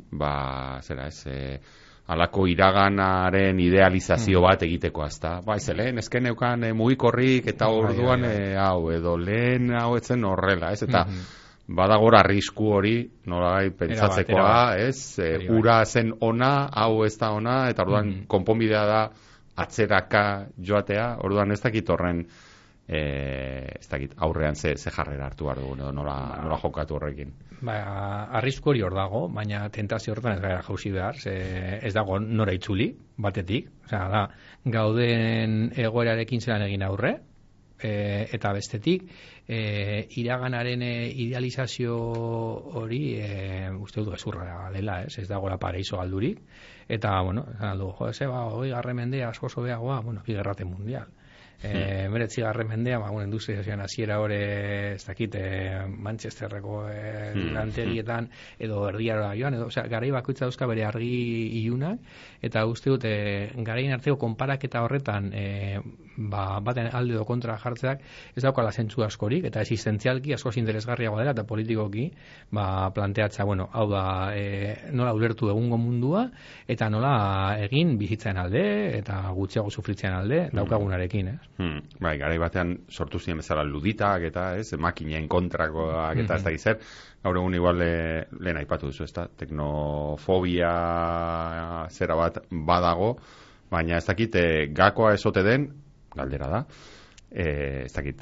halako iraganaren idealizazio bat egiteko, ezta. Lehen, ezken neukan mugikorrik eta orduan hau, edo lehen hau etzen horrela, ez? Eta badagora arrisku hori, nolai pentsatzekoa, ez? Ura zen ona, hau ez da ona, eta orduan konponbidea da atzeraka joatea, orduan ez dakit horren aurrean ze jarrera hartu behar dugu, nola jokatu horrekin. Arrisku hori hor dago, baina tentazio horretan ez gara jauzi behar, ez dago nora itzuli, batetik, da, gauden egoerarekin zelan egin aurre, eta bestetik, iraganaren idealizazio hori uste dut gezurra dela, ez dagoela pareizo galdurik, eta, bueno, hoi garren mendea asko zobeagoa, bi gerrate mundial. Meretzigarren mendea, industriazioan hasiera hori ez dakit Manchesterreko lantegietan edo erdiara joan, edo, garai bakoitza dauzka bere argi ilunak, eta uste dut garaien arteko konparaketa horretan baten alde edo kontra jartzeak ez daukala zentzu askorik, eta existentzialki askoz interesgarriagoa dela, eta politikoki planteatza, hau da nola ulertu egungo mundua, eta nola egin bizitzaren alde, eta gutxiago sufritzen alde daukagunarekin, Bai, garai batean sortu ziren bezala luditak eta makinen kontrakoak eta ez da gizer, gaur egun igual lehen aipatu duzu, ezta, teknofobia zera bat badago, baina ez dakit gakoa ezote den, galdera da, ez dakit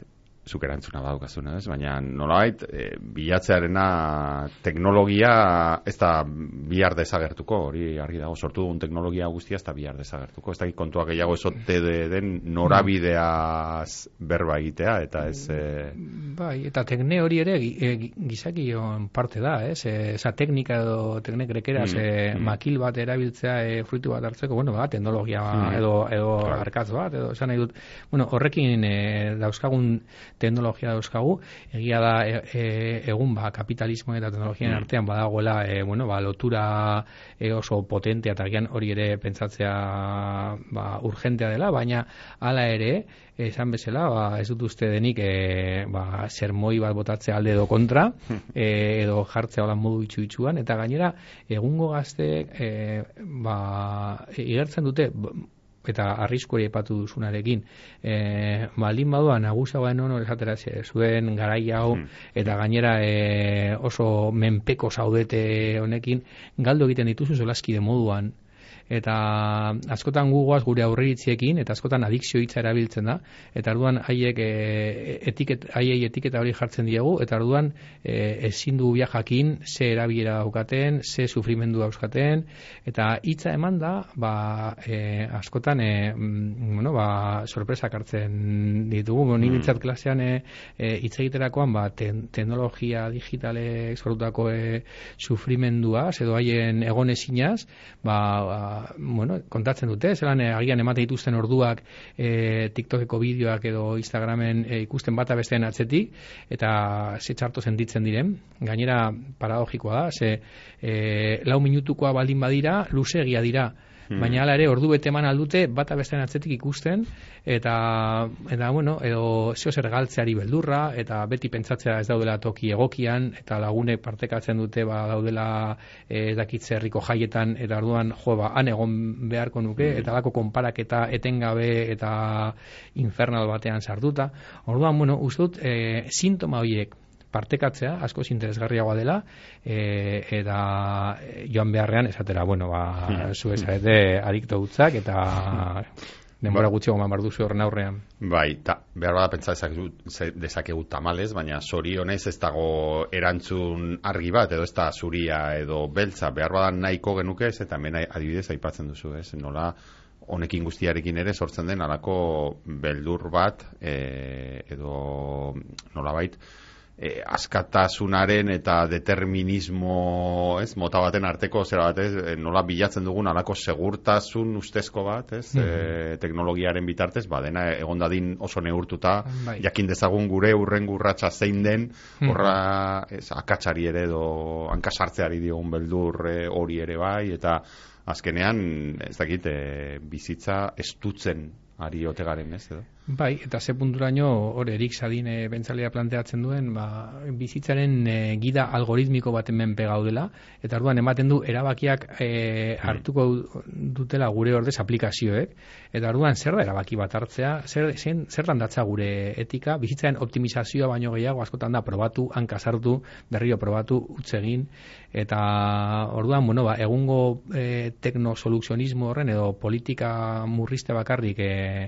zuk erantzuna badaukazun, ez? Baina nolabait bilatzearena teknologia ez da bihar desagertuko, hori argi dago, sortu dugun teknologia guztia ez da bihar desagertuko. Ez da kontua gehiago esote den norabideaz berba egitea, eta ez... Bai, eta tekne hori ere gizakion parte da, ez? Esa teknika edo tekne grekeraz makil bat erabiltzea fruitu bat hartzeko, bueno, teknologia edo arkatz bat, edo esan nahi dut, bueno, horrekin dauzkagun teknologia dauzkagu, egia da egun kapitalismo eta teknologian artean badagoela lotura oso potentea eta gian hori ere pentsatzea urgentea dela, baina hala ere esan bezala, ez dut uste denik sermoi bat botatzea alde edo kontra, edo jartzea holan modu itxu-itxuan, eta gainera egungo gazteek igertzen dute, eta arrisku hori aipatu duzunarekin, baldin badua nagusiagoen esatera zuen garai hau, eta gainera oso menpeko zaudete honekin, galdu egiten dituzu solaskide moduan, eta askotan gugoaz gure aurreitziekin, eta askotan adikzio hitza erabiltzen da, eta orduan haiek haiei etiketa hori jartzen diegu, eta orduan ezin du jakin ze erabilera daukaten, ze sufrimendu dauzkaten, eta hitza eman da, askotan sorpresak hartzen ditugu. Ni bintzat klasean hitz egiterakoan teknologia digitalek sortutako sufrimenduaz, edo haien egonezinaz, kontatzen dute, zelan agian ematen dituzten orduak TikTokeko bideoak edo Instagramen ikusten bata besteen atzetik, eta ze txarto sentitzen diren. Gainera paradogikoa da, ze 4 minutukoa baldin badira, luzeegia dira. Baina hala ere ordu bete eman aldute bata bestean atzetik ikusten, eta edo zeo zer galtzeari beldurra, eta beti pentsatzea ez daudela toki egokian, eta lagunek partekatzen dute daudela dakitze herriko jaietan, eta orduan han egon beharko nuke, eta lako konparaketa etengabe eta infernal batean sartuta. Orduan, uste dut sintoma horiek partekatzea asko interesgarriagoa dela, eta joan beharrean esatera, zu ezarete adikto gutzak, eta denbora gutxi goman barduzu horren aurrean. Bai, behar bada pentsa dezakegu tamalez, baina zorionez ez dago erantzun argi bat, edo ez da zuria edo beltza, behar bada nahiko genuke ez, eta hemen adibidez aipatzen duzu, ez, nola honekin guztiarekin ere sortzen den alako beldur bat, edo nolabait, askatasunaren eta determinismo mota baten arteko zera bat, nola bilatzen dugun alako segurtasun ustezko bat, teknologiaren bitartez, dena egondadin oso neurtuta, jakin dezagun gure urrengo urratsa zein den, horra akatsari ere edo hankasartzeari diogun beldur hori ere bai, eta azkenean ez dakit bizitza estutzen ari otegaren, ez edo? Bai, eta ze punturaino hor Erik Sadin bentzalea planteatzen duen, bizitzaren gida algoritmiko baten menpe gaudela, eta orduan ematen du erabakiak hartuko dutela gure ordez aplikazioek, eta orduan zer da erabaki bat hartzea, zer datza gure etika, bizitzaren optimizazioa baino gehiago askotan da probatu, hankasartu, berriro probatu, utzegin, eta orduan, egungo teknosoluzionismo horren edo politika murrizte bakarrik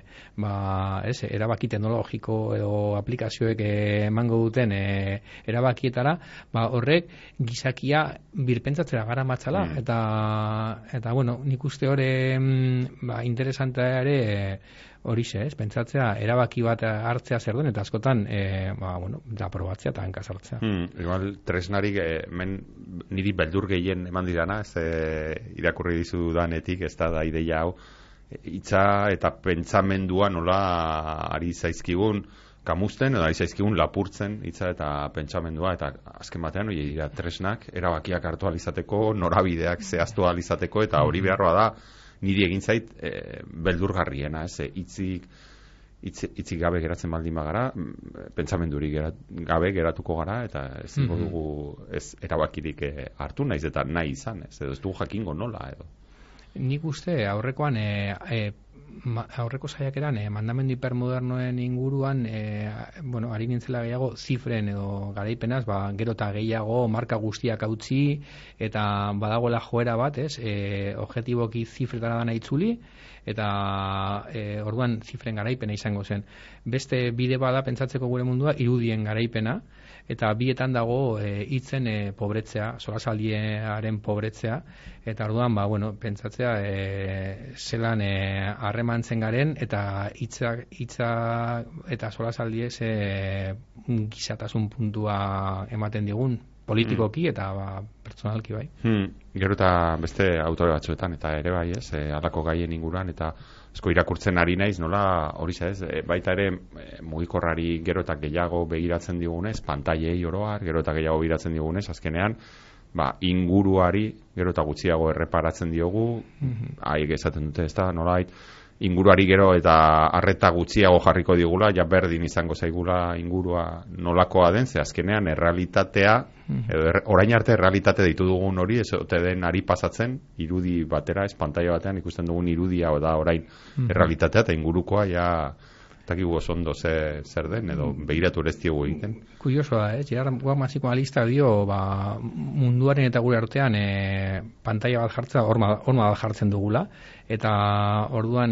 erabaki teknologiko edo aplikazioek emango duten erabakietara, horrek gizakia birpentsatzera gara matzala, eta nik uste hori interesantea ere horixe, pentsatzea erabaki bat hartzea zer den, eta askotan da probatzea eta hankasartzea. Igual tresnarik niri beldur gehien eman didana, irakurri dizu danetik, ez da ideia hau, hitza eta pentsamendua nola ari zaizkigun kamusten, edo ari zaizkigun lapurtzen hitza eta pentsamendua, eta azken batean hori dira tresnak, erabakiak hartu alizateko, norabideak zehaztu alizateko, eta hori beharroa da niri egin zait beldurgarriena, hitzik gabe geratzen baldin bagara, pentsamendurik gabe geratuko gara, eta ez dugu erabakirik hartu naiz eta nahi izan, edo ez dugu jakingo nola edo. Nik uste aurrekoan aurreko saiakeran mandamendu hipermodernoen inguruan ari nintzela gehiago zifren edo garaipenaz, gero eta gehiago marka guztiak hautsi eta badagoela joera bat, objektiboki zifretara dana itzuli eta orduan zifren garaipena izango zen. Beste bide bada pentsatzeko gure mundua irudien garaipena, eta bietan dago hitzen pobretzea, solasaldiaren pobretzea, eta orduan pentsatzea zelan harremantzen garen eta hitza eta solasaldiez gizatasun puntua ematen digun politikoki eta pertsonalki bai. Gero eta beste autore batzuetan eta ere bai, halako gaien inguruan eta asko irakurtzen ari naiz, nola hori baita ere mugikorrari gero eta gehiago begiratzen digunez, pantailei oroar, gero eta gehiago begiratzen digunez, azkenean inguruari gero eta gutxiago erreparatzen diogu, haiek esaten dute, nolait inguruari gero eta arreta gutxiago jarriko digula, ja berdin izango zaigula ingurua nolakoa den, ze azkenean errealitatea, orain arte errealitate deitu dugun hori, ez ote den ari pasatzen, irudi batera, pantaila batean ikusten dugun irudia da orain errealitatea eta ingurukoa ja takigu ondo zer den, edo behiratu ere ez diogu egiten. Kuriosoa, Gerard Guamasiko analista dio, munduaren eta gure artean pantaila bat jartzea, horma bat jartzen dugula, eta orduan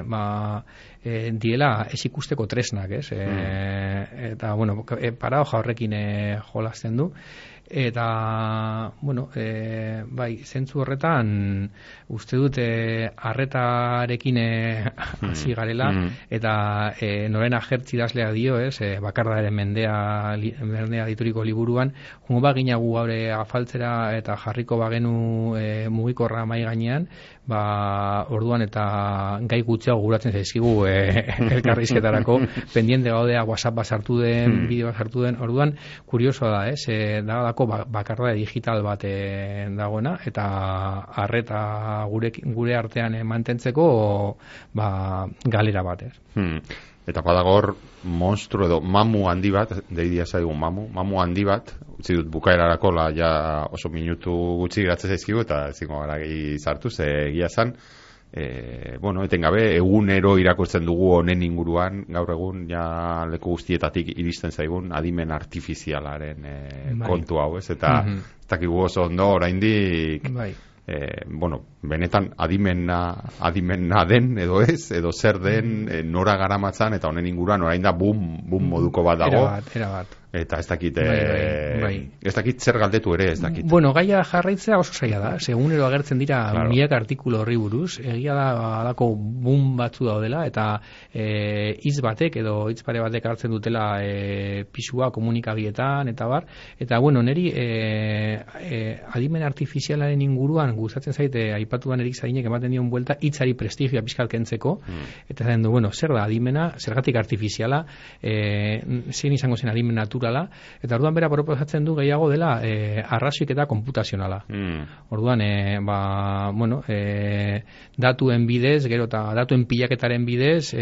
diela ez ikusteko tresnak, eta, paradoja horrekin jolasten du, eta, zentzu horretan uste dute arretarekin hasi garela, eta Norena Hertz idazlea dio, Bakardaren mendea dituriko liburuan, jungo baginagu gaure afaltzera eta jarriko bagenu mugikorra mai gainean, orduan eta gai gutxiago guratzen zaizkigu elkarrizketarako, pendiente gaudea WhatsApp bat sartu den, bideo bat sartu den, orduan kuriosoa da, dago bakarda digital bat dagoena, eta arreta gure artean mantentzeko galera bat, Eta badagor monstru edo mamu handi bat, deidia zaigun mamu handi bat, utzi dut bukaerarako ja oso minutu gutxi geratzen zaizkigu eta ezingo gara gehi sartu, egia zan, etengabe egunero irakurtzen dugu honen inguruan, gaur egun ja leku guztietatik iristen zaigun adimen artifizialaren kontu hau, eta ez dakigu oso ondo oraindik benetan adimena den edo ez, edo zer den nora garamatzan, eta honen inguruan orain da boom moduko bat dago. Erabat. Eta ez dakit ez dakit zer galdetu ere, ez dakit. Gaia jarraitzea oso zaila da, segunero agertzen dira milaka artikulu horri buruz, egia da alako boom batzu daudela, eta hitz batek edo hitz pare batek hartzen dutela pisua komunikabietan, eta bar, eta neri adimen artifizialaren inguruan gustatzen zaite aipatuan Erik Zarinek ematen dion buelta hitzari prestigioa pixkat kentzeko, eta zaten du, zer da adimena, zergatik artifiziala, zein izango zen adimen naturala, eta orduan bera proposatzen du gehiago dela arrazoik eta konputazionala. Orduan, datuen bidez, gero eta datuen pilaketaren bidez,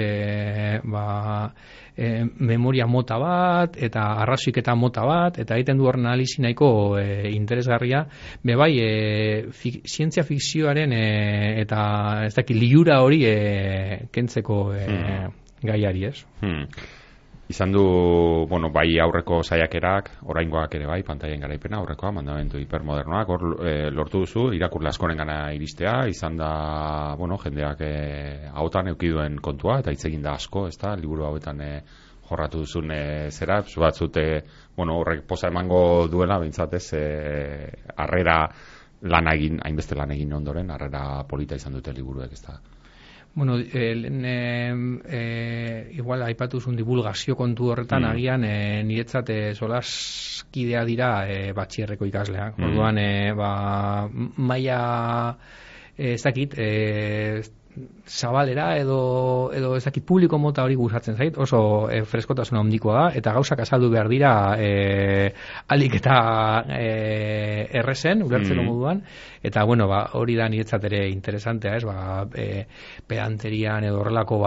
memoria mota bat, eta arrazoik eta mota bat, eta egiten du horren analizi nahiko interesgarria, zientzia fikzioaren eta ez dakit liura hori kentzeko gaiari, ez? Izan du, bai aurreko saiakerak, oraingoak ere bai, pantailen garaipena, aurrekoa, mandamendu hipermodernoak, hor lortu duzu, irakurle askoren gana iristea, izan da, jendeak hautan eukiduen kontua, eta hitz egin da asko, ez da, liburu hauetan jorratu duzun zera, batzute, horrek poza emango duela, bintzat ez, harrera hainbeste lan egin ondoren, harrera polita izan dute liburuek, ez da. Igual aipatuzun divulgazio kontu horretan agian niretzat solaskidea dira batxierreko ikasleak. Orduan, maila ez dakit, zabalera edo ez dakit publiko mota hori gustatzen zait, oso freskotasuna handikoa da, eta gauzak azaldu behar dira alik eta errezen, ulertzeko moduan, eta hori da niretzat ere interesantea, pedanterian edo horrelako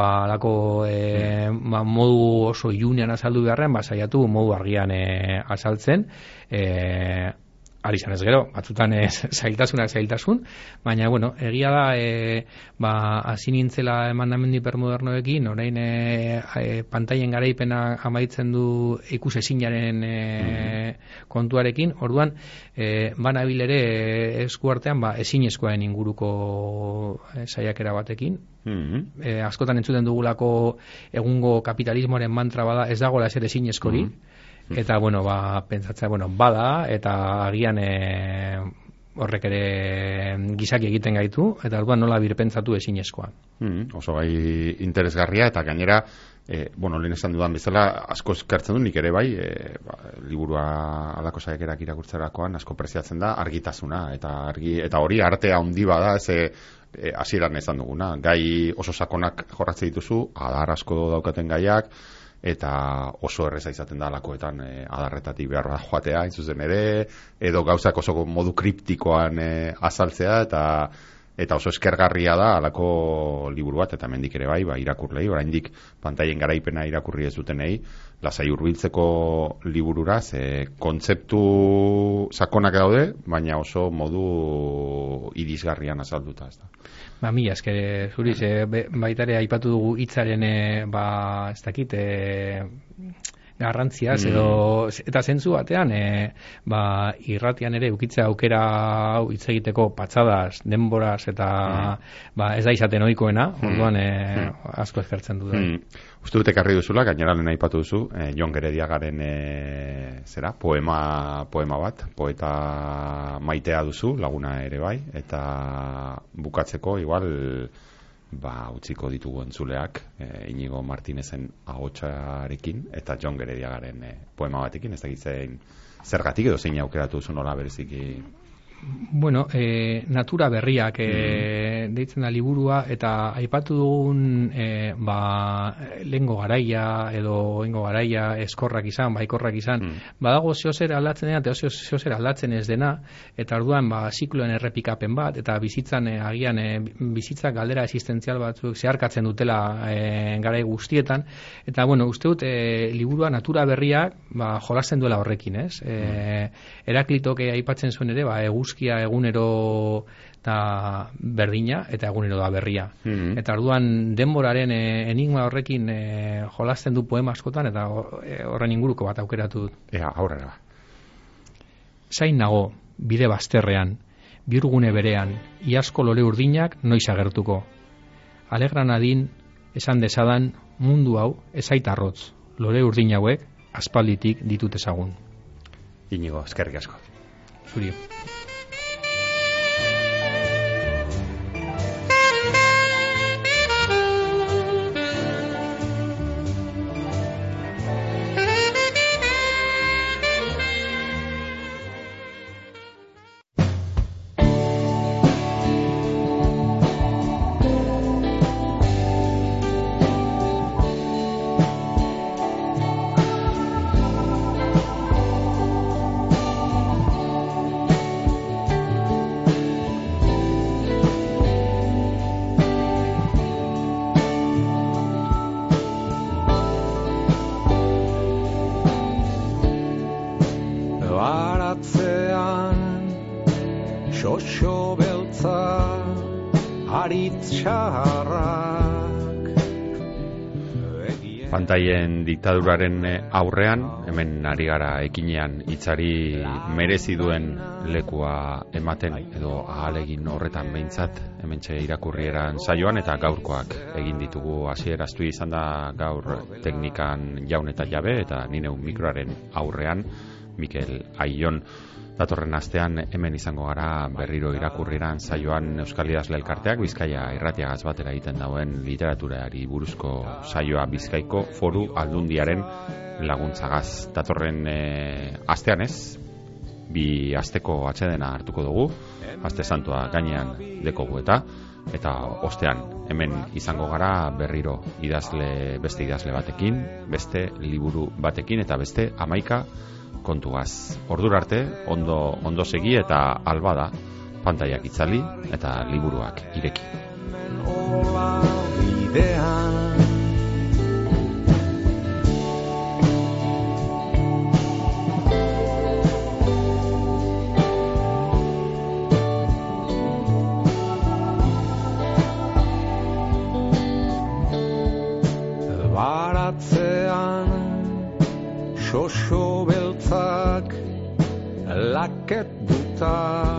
modu oso iunean azaldu beharren, saiatu modu argian azaltzen, ari izan ez gero, batzutan zailtasun, baina, bueno, egia da, hasi nintzela emandamendi hipermodernoekin, orain pantaien garaipena amaitzen du ikusezinaren kontuarekin, orduan, banabil ere eskuartean, ezinezkoen inguruko saiakera batekin, askotan entzuten dugulako egungo kapitalismoaren mantra bada, ez dagoela ezer ezinezkori, eta, bueno, pentsatzea, bada, eta agian horrek ere gizaki egiten gaitu, eta orduan nola birpentsatu ezinezkoa. Oso gai interesgarria, eta gainera, lehen esan dudan bezala, asko eskartzen du, nik ere bai, liburua alako saiakerak irakurtzerakoan asko preziatzen da, argitasuna, eta hori artea handi bada, hasieran esan duguna, gai oso sakonak jorratzen dituzu, adar asko daukaten gaiak, eta oso erreza izaten da alakoetan adarretatik beharra joatea, zuzen ere, edo gauzak oso modu kriptikoan azaltzea, eta oso eskergarria da alako liburu bat, eta mendik ere bai, irakurlei, oraindik pantaien garaipena irakurri ez dutenei, lasai hurbiltzeko libururaz, kontzeptu sakonak daude, baina oso modu irisgarrian azalduta, ez da. Mila esker, zuriz, baitare aipatu dugu hitzaren, ez dakit, garrantziaz, eta zentzu batean, irratian ere ukitzea aukera hau hitz egiteko patxadaz, denboraz, eta ez da izaten ohikoena, orduan asko eskertzen du da. Uste dut ekarri duzula, gainera lehen aipatu duzu, Jon Gerediagaren poema bat, poeta maitea duzu, laguna ere bai, eta bukatzeko igual utziko ditugu entzuleak Inigo Martinezen ahotsarekin eta Jon Gerediagaren poema batekin, ez dakitzen zergatik edo zein aukeratu duzu nola bereziki. Bueno, natura berriak deitzen da liburua, eta aipatu dugun lehengo garaia edo oingo garaia eskorrak izan, baikorrak izan, badago zeozer aldatzen dena eta zeozer aldatzen ez dena, eta orduan zikloen errepikapen bat, eta bizitzan agian bizitzak galdera existentzial batzuk zeharkatzen dutela garai guztietan, eta bueno, uste dut liburua natura berriak jolasten duela horrekin, ez? Heraklitok aipatzen zuen ere, eguzkia egunero da berdina eta egunero da berria. Eta orduan denboraren enigma horrekin jolasten du poema askotan, eta horren inguruko bat aukeratu dut. Aurrera. Zain nago, bide bazterrean, bihurgune berean, iazko lore urdinak noiz agertuko. Alegra nadin, esan dezadan, mundu hau ezait arrotz, lore urdin hauek aspalditik ditut ezagun. Inigo, eskerrik asko. Zuri. Pantaien diktaduraren aurrean, hemen ari gara ekinean hitzari merezi duen lekua ematen, edo ahalegin horretan behintzat, hementxe irakurrieran saioan, eta gaurkoak egin ditugu. Hasieraztu izan da gaur teknikan Jaun eta Jabe, eta ni neu mikroaren aurrean Mikel Aion. Datorren astean hemen izango gara berriro irakurrieran saioan Euskal Idazle Elkarteak Bizkaia irratiagaz batera egiten dauen literaturari buruzko saioa Bizkaiko Foru Aldundiaren laguntzagaz. Datorren astean ez, 2 asteko atsedena hartuko dugu, aste santua gainean dekogu eta ostean hemen izango gara berriro beste idazle batekin, beste liburu batekin eta beste 11 kontugaz. Ordura arte, ondo segi eta alba da, pantaiak itzali eta liburuak ireki. xoxo beltzak laketuta.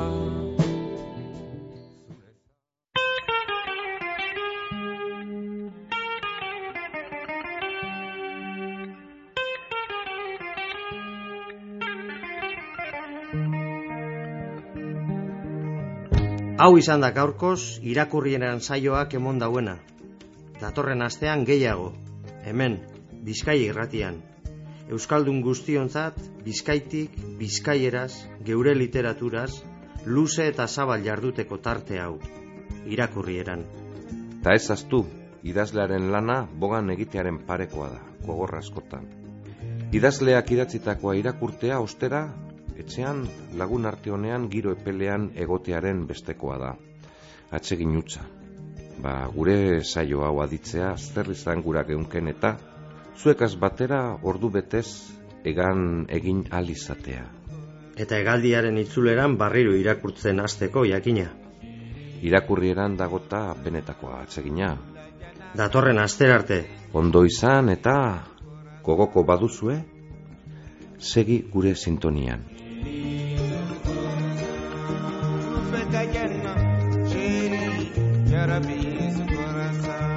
Hau izan da gaurkoz irakurrieran saioak emon dauena. Datorren astean gehiago, hemen, Bizkai irratian. Euskaldun guztionzat, Bizkaitik, bizkaieraz, geure literaturaz, luze eta zabal jarduteko tarte hau, irakurrieran. Ta ez aztu, idazlearen lana bogan egitearen parekoa da, gogorra askotan. Idazleak idatzitakoa irakurtea ostera, etxean lagun arte honean giro epelean egotearen bestekoa da. Atsegin hutsa. Gure saio hau aditzea zer izan gura geunken eta zuekaz batera ordu betez egan egin alizatea. Eta hegaldiaren itzuleran barriro irakurtzen hasteko jakina. Irakurrieran dagota benetakoa atsegina. Datorren asterarte. Ondo izan eta gogoko baduzue, segi gure sintonian. Ya Rabbi, su corazón.